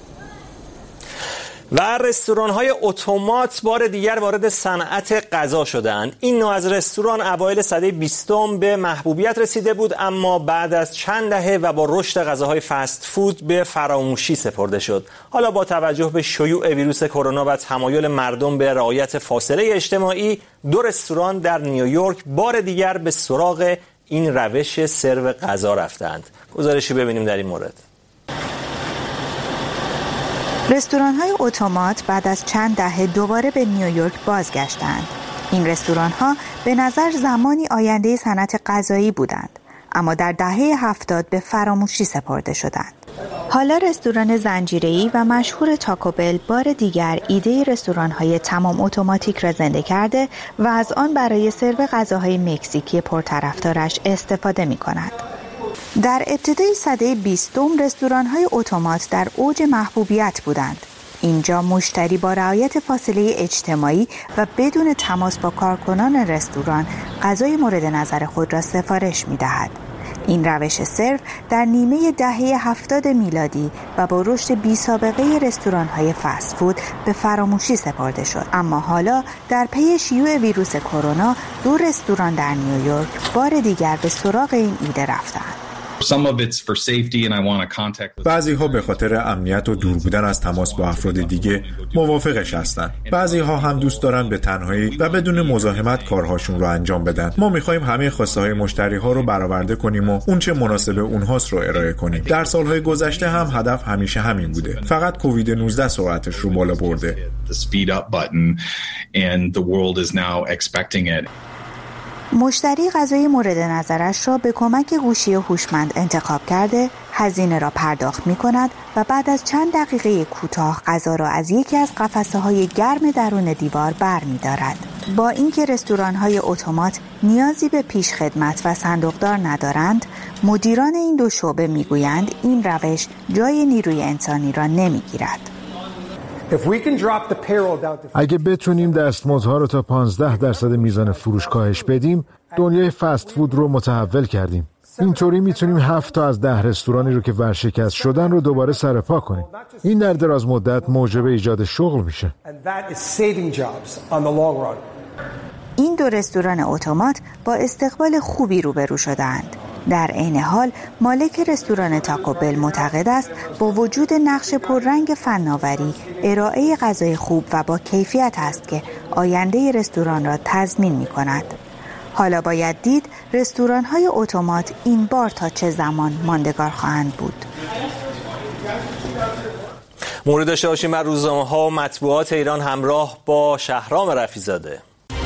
و رستوران‌های اتومات بار دیگر وارد صنعت غذا شدند. این نوع از رستوران اوایل سده بیستم به محبوبیت رسیده بود، اما بعد از چند دهه و با رشد غذاهای فست فود به فراموشی سپرده شد. حالا با توجه به شیوع ویروس کرونا و تمایل مردم به رعایت فاصله اجتماعی، دو رستوران در نیویورک بار دیگر به سراغ این روش سرو غذا رفتند. گزارشی ببینیم در این مورد. رستوران‌های اتومات بعد از چند دهه دوباره به نیویورک بازگشتند. این رستوران‌ها به نظر زمانی آینده صنعت غذایی بودند، اما در دهه هفتاد به فراموشی سپرده شدند. حالا رستوران زنجیره‌ای و مشهور تاکو بل بار دیگر ایده رستوران‌های تمام اتوماتیک را زنده کرده و از آن برای سرو غذاهای مکزیکی پرطرفدارش استفاده می‌کند. در ابتدای سده بیستم رستوران‌های اتومات در اوج محبوبیت بودند. اینجا مشتری با رعایت فاصله اجتماعی و بدون تماس با کارکنان رستوران غذای مورد نظر خود را سفارش می‌دهد. این روش سرو در نیمه دهه هفتاد میلادی و با رشد بی‌سابقه رستوران‌های فست فود به فراموشی سپرده شد. اما حالا در پی شیوع ویروس کرونا دو رستوران در نیویورک بار دیگر به سراغ این ایده رفتند. بعضی ها به خاطر امنیت و دور بودن از تماس با افراد دیگه موافقش هستند. بعضی ها هم دوست دارن به تنهایی و بدون مزاحمت کارهاشون رو انجام بدن. ما میخوایم همه خواسته های مشتری ها رو برآورده کنیم و اون چه مناسب اونهاست رو ارائه کنیم. در سالهای گذشته هم هدف همیشه همین بوده. فقط کووید نوزده سرعتش رو بالا برده. مشتری غذای مورد نظرش را به کمک گوشی هوشمند انتخاب کرده، هزینه را پرداخت می کند و بعد از چند دقیقه کوتاه غذا را از یکی از قفسه های گرم درون دیوار بر می دارد. با اینکه رستوران های اتومات نیازی به پیش خدمت و صندوقدار ندارند، مدیران این دو شعبه میگویند این روش جای نیروی انسانی را نمیگیرد. اگه بتونیم دستمزدها رو تا پانزده درصد میزان فروش کاهش بدیم، دنیای فست فود رو متحول کردیم. اینطوری میتونیم هفت تا از ده رستورانی رو که ورشکست شدن رو دوباره سرپا کنیم. این در دراز مدت موجب ایجاد شغل میشه. این دو رستوران اتومات با استقبال خوبی روبرو شدند. در عین حال مالک رستوران تاکو بل معتقد است با وجود نقش پررنگ فناوری، ارائه غذای خوب و با کیفیت است که آینده رستوران را تضمین می کند. حالا باید دید رستوران‌های اتومات این بار تا چه زمان ماندگار خواهند بود. مورد داشته باشیم بر روزنامه‌ها و مطبوعات ایران همراه با شهرام رفیع‌زاده.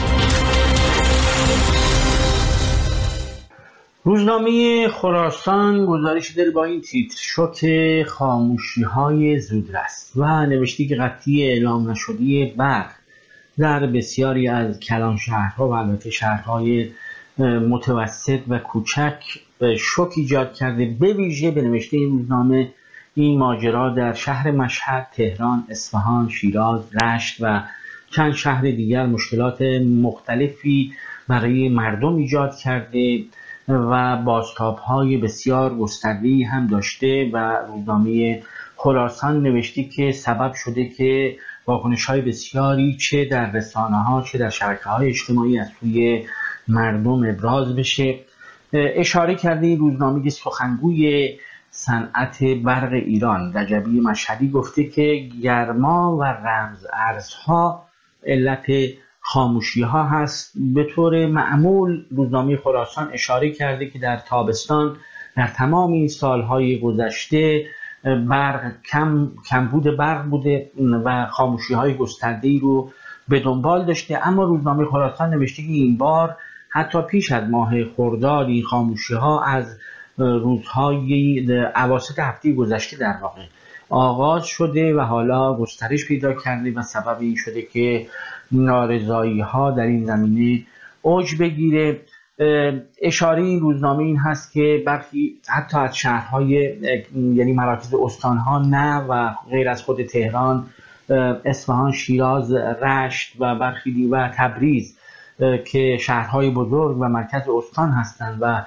روزنامه خراسان گزارش داره با این تیتر: شوک خاموشی‌های زودرس و نوشته که قطعی اعلام نشده برق در بسیاری از کلان شهرها و البته شهرهای متوسط و کوچک شوک ایجاد کرده. به ویژه به نوشته این روزنامه این ماجرا در شهر مشهد، تهران، اصفهان، شیراز، رشت و چند شهر دیگر مشکلات مختلفی برای مردم ایجاد کرده و بازتاب‌های بسیار گسترده‌ای هم داشته و روزنامه خراسان نوشته که سبب شده که واکنش‌های بسیاری چه در رسانه‌ها چه در شبکه‌های اجتماعی از سوی مردم ابراز بشه. اشاره کرده این روزنامه که سخنگوی صنعت برق ایران رجبی مشهدی گفته که گرما و رمز ارزها علت خاموشی ها هست. به طور معمول روزنامه خراسان اشاره کرده که در تابستان در تمام این سالهای گذشته برق کم کمبود برق بوده و خاموشی های گسترده‌ای رو به دنبال داشته، اما روزنامه خراسان نوشته که این بار حتی پیش از ماه خرداد این خاموشی ها از روزهای اواسط هفته گذشته در واقع آغاز شده و حالا گسترش پیدا کرده و سبب این شده که نارضایی ها در این زمینه اوج بگیره. اشاره این روزنامه این هست که برخی حتی از شهرهای یعنی مراکز استانها نه و غیر از خود تهران، اصفهان، شیراز، رشت و برخی و تبریز که شهرهای بزرگ و مرکز استان هستند و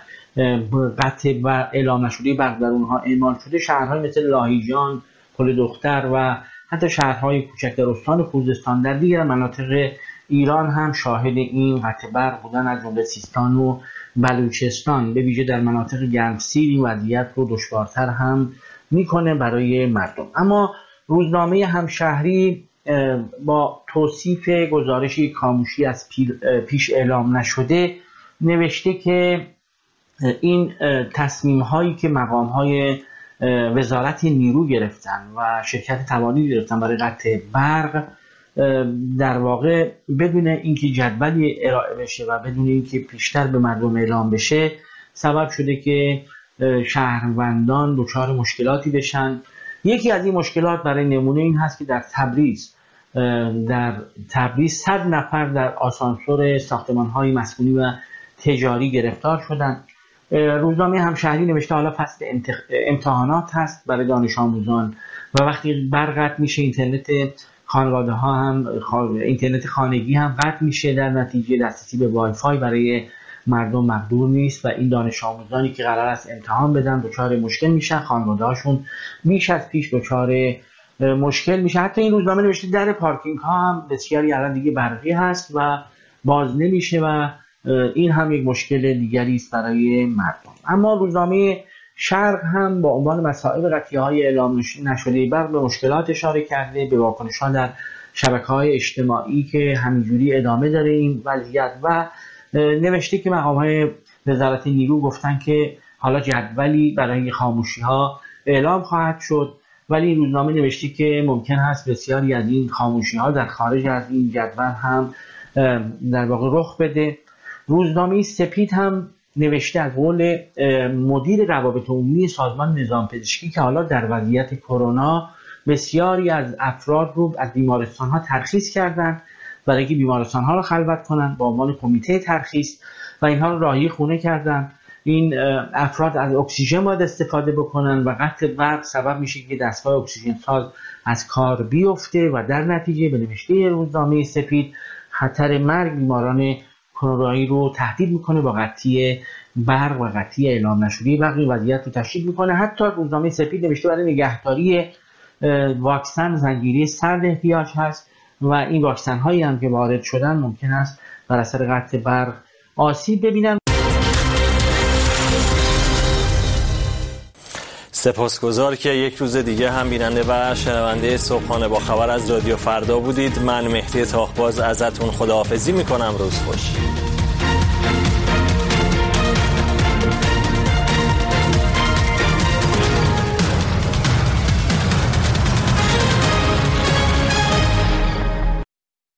قطع و اعلام نشده برق در اونها اعمال شده، شهرهای مثل لاهیجان، پل دختر و حتی شهرهای کوچک در استان خوزستان در دیگر مناطق ایران هم شاهد این قطع برق بودن، از جمله سیستان و بلوچستان. به ویژه در مناطق گرمسیر این وضعیت رو دشوارتر هم میکنه برای مردم. اما روزنامه همشهری با توصیف گزارش خاموشی از پیش اعلام نشده نوشته که این تصمیم هایی که مقام های وزارت نیرو گرفتن و شرکت توانایی گرفتن برای قطع برق در واقع بدون اینکه جدولی ارائه بشه و بدون اینکه پیشتر به مردم اعلام بشه سبب شده که شهروندان دچار مشکلاتی بشن. یکی از این مشکلات برای نمونه این هست که در تبریز در تبریز صد نفر در آسانسور ساختمان‌های مسکونی و تجاری گرفتار شدند. روزنامه همشهری نوشته حالا فصل امتحانات هست برای دانش آموزان و وقتی برق قطع میشه اینترنت خانواده ها هم اینترنت خانگی هم قطع میشه، در نتیجه دسترسی به وای فای برای مردم مقدور نیست و این دانش آموزانی که قرار است امتحان بدن دچار مشکل میشن، خانواده هاشون بیش از پیش دچار مشکل میشه. حتی این روزنامه نوشته در پارکینگ ها هم بسیاری الان دیگه برقی هست و باز نمیشه و این هم یک مشکل دیگری است برای مردم. اما روزنامه شرق هم با عنوان مصائب قطعی‌های اعلام نشده برق به مشکلات اشاره کرده، به واکنش‌ها در شبکه‌های اجتماعی که همینجوری ادامه داره این وضعیت و نوشته که مقام‌های وزارت نیرو گفتن که حالا جدولی برای خاموشی‌ها اعلام خواهد شد، ولی این روزنامه نوشته که ممکن هست بسیاری از این خاموشی‌ها در خارج از این جدول هم در واقع رخ بده. روزنامه سپید هم نوشته از قول مدیر روابط عمومی سازمان نظام پزشکی که حالا در وضعیت کرونا بسیاری از افراد رو از بیمارستان‌ها ترخیص کردن برای اینکه بیمارستان‌ها رو خلوت کنن با عنوان کمیته ترخیص و اینها رو راهی خونه کردن این افراد از اکسیژن باید استفاده بکنن و قطع برق سبب میشه که دستگاه اکسیژن ساز از کار بیفته و در نتیجه به نوشته روزنامه سپید خطر مرگ بیماران کرونایی رو تهدید میکنه با قطعی برق و قطعی اعلام نشده برق. این وضعیت رو تشدید میکنه. حتی روزنامه سپید نوشته برای نگهداری واکسن زنجیره سرد احتیاج هست و این واکسن هایی هم که وارد شدن ممکن است بر اثر قطع برق آسیب ببینن. سپاسگزار که یک روز دیگه هم بیننده و شنونده صبحانه با خبر از رادیو فردا بودید. من مهدی تاخباز ازتون خداحافظی میکنم. روز خوش.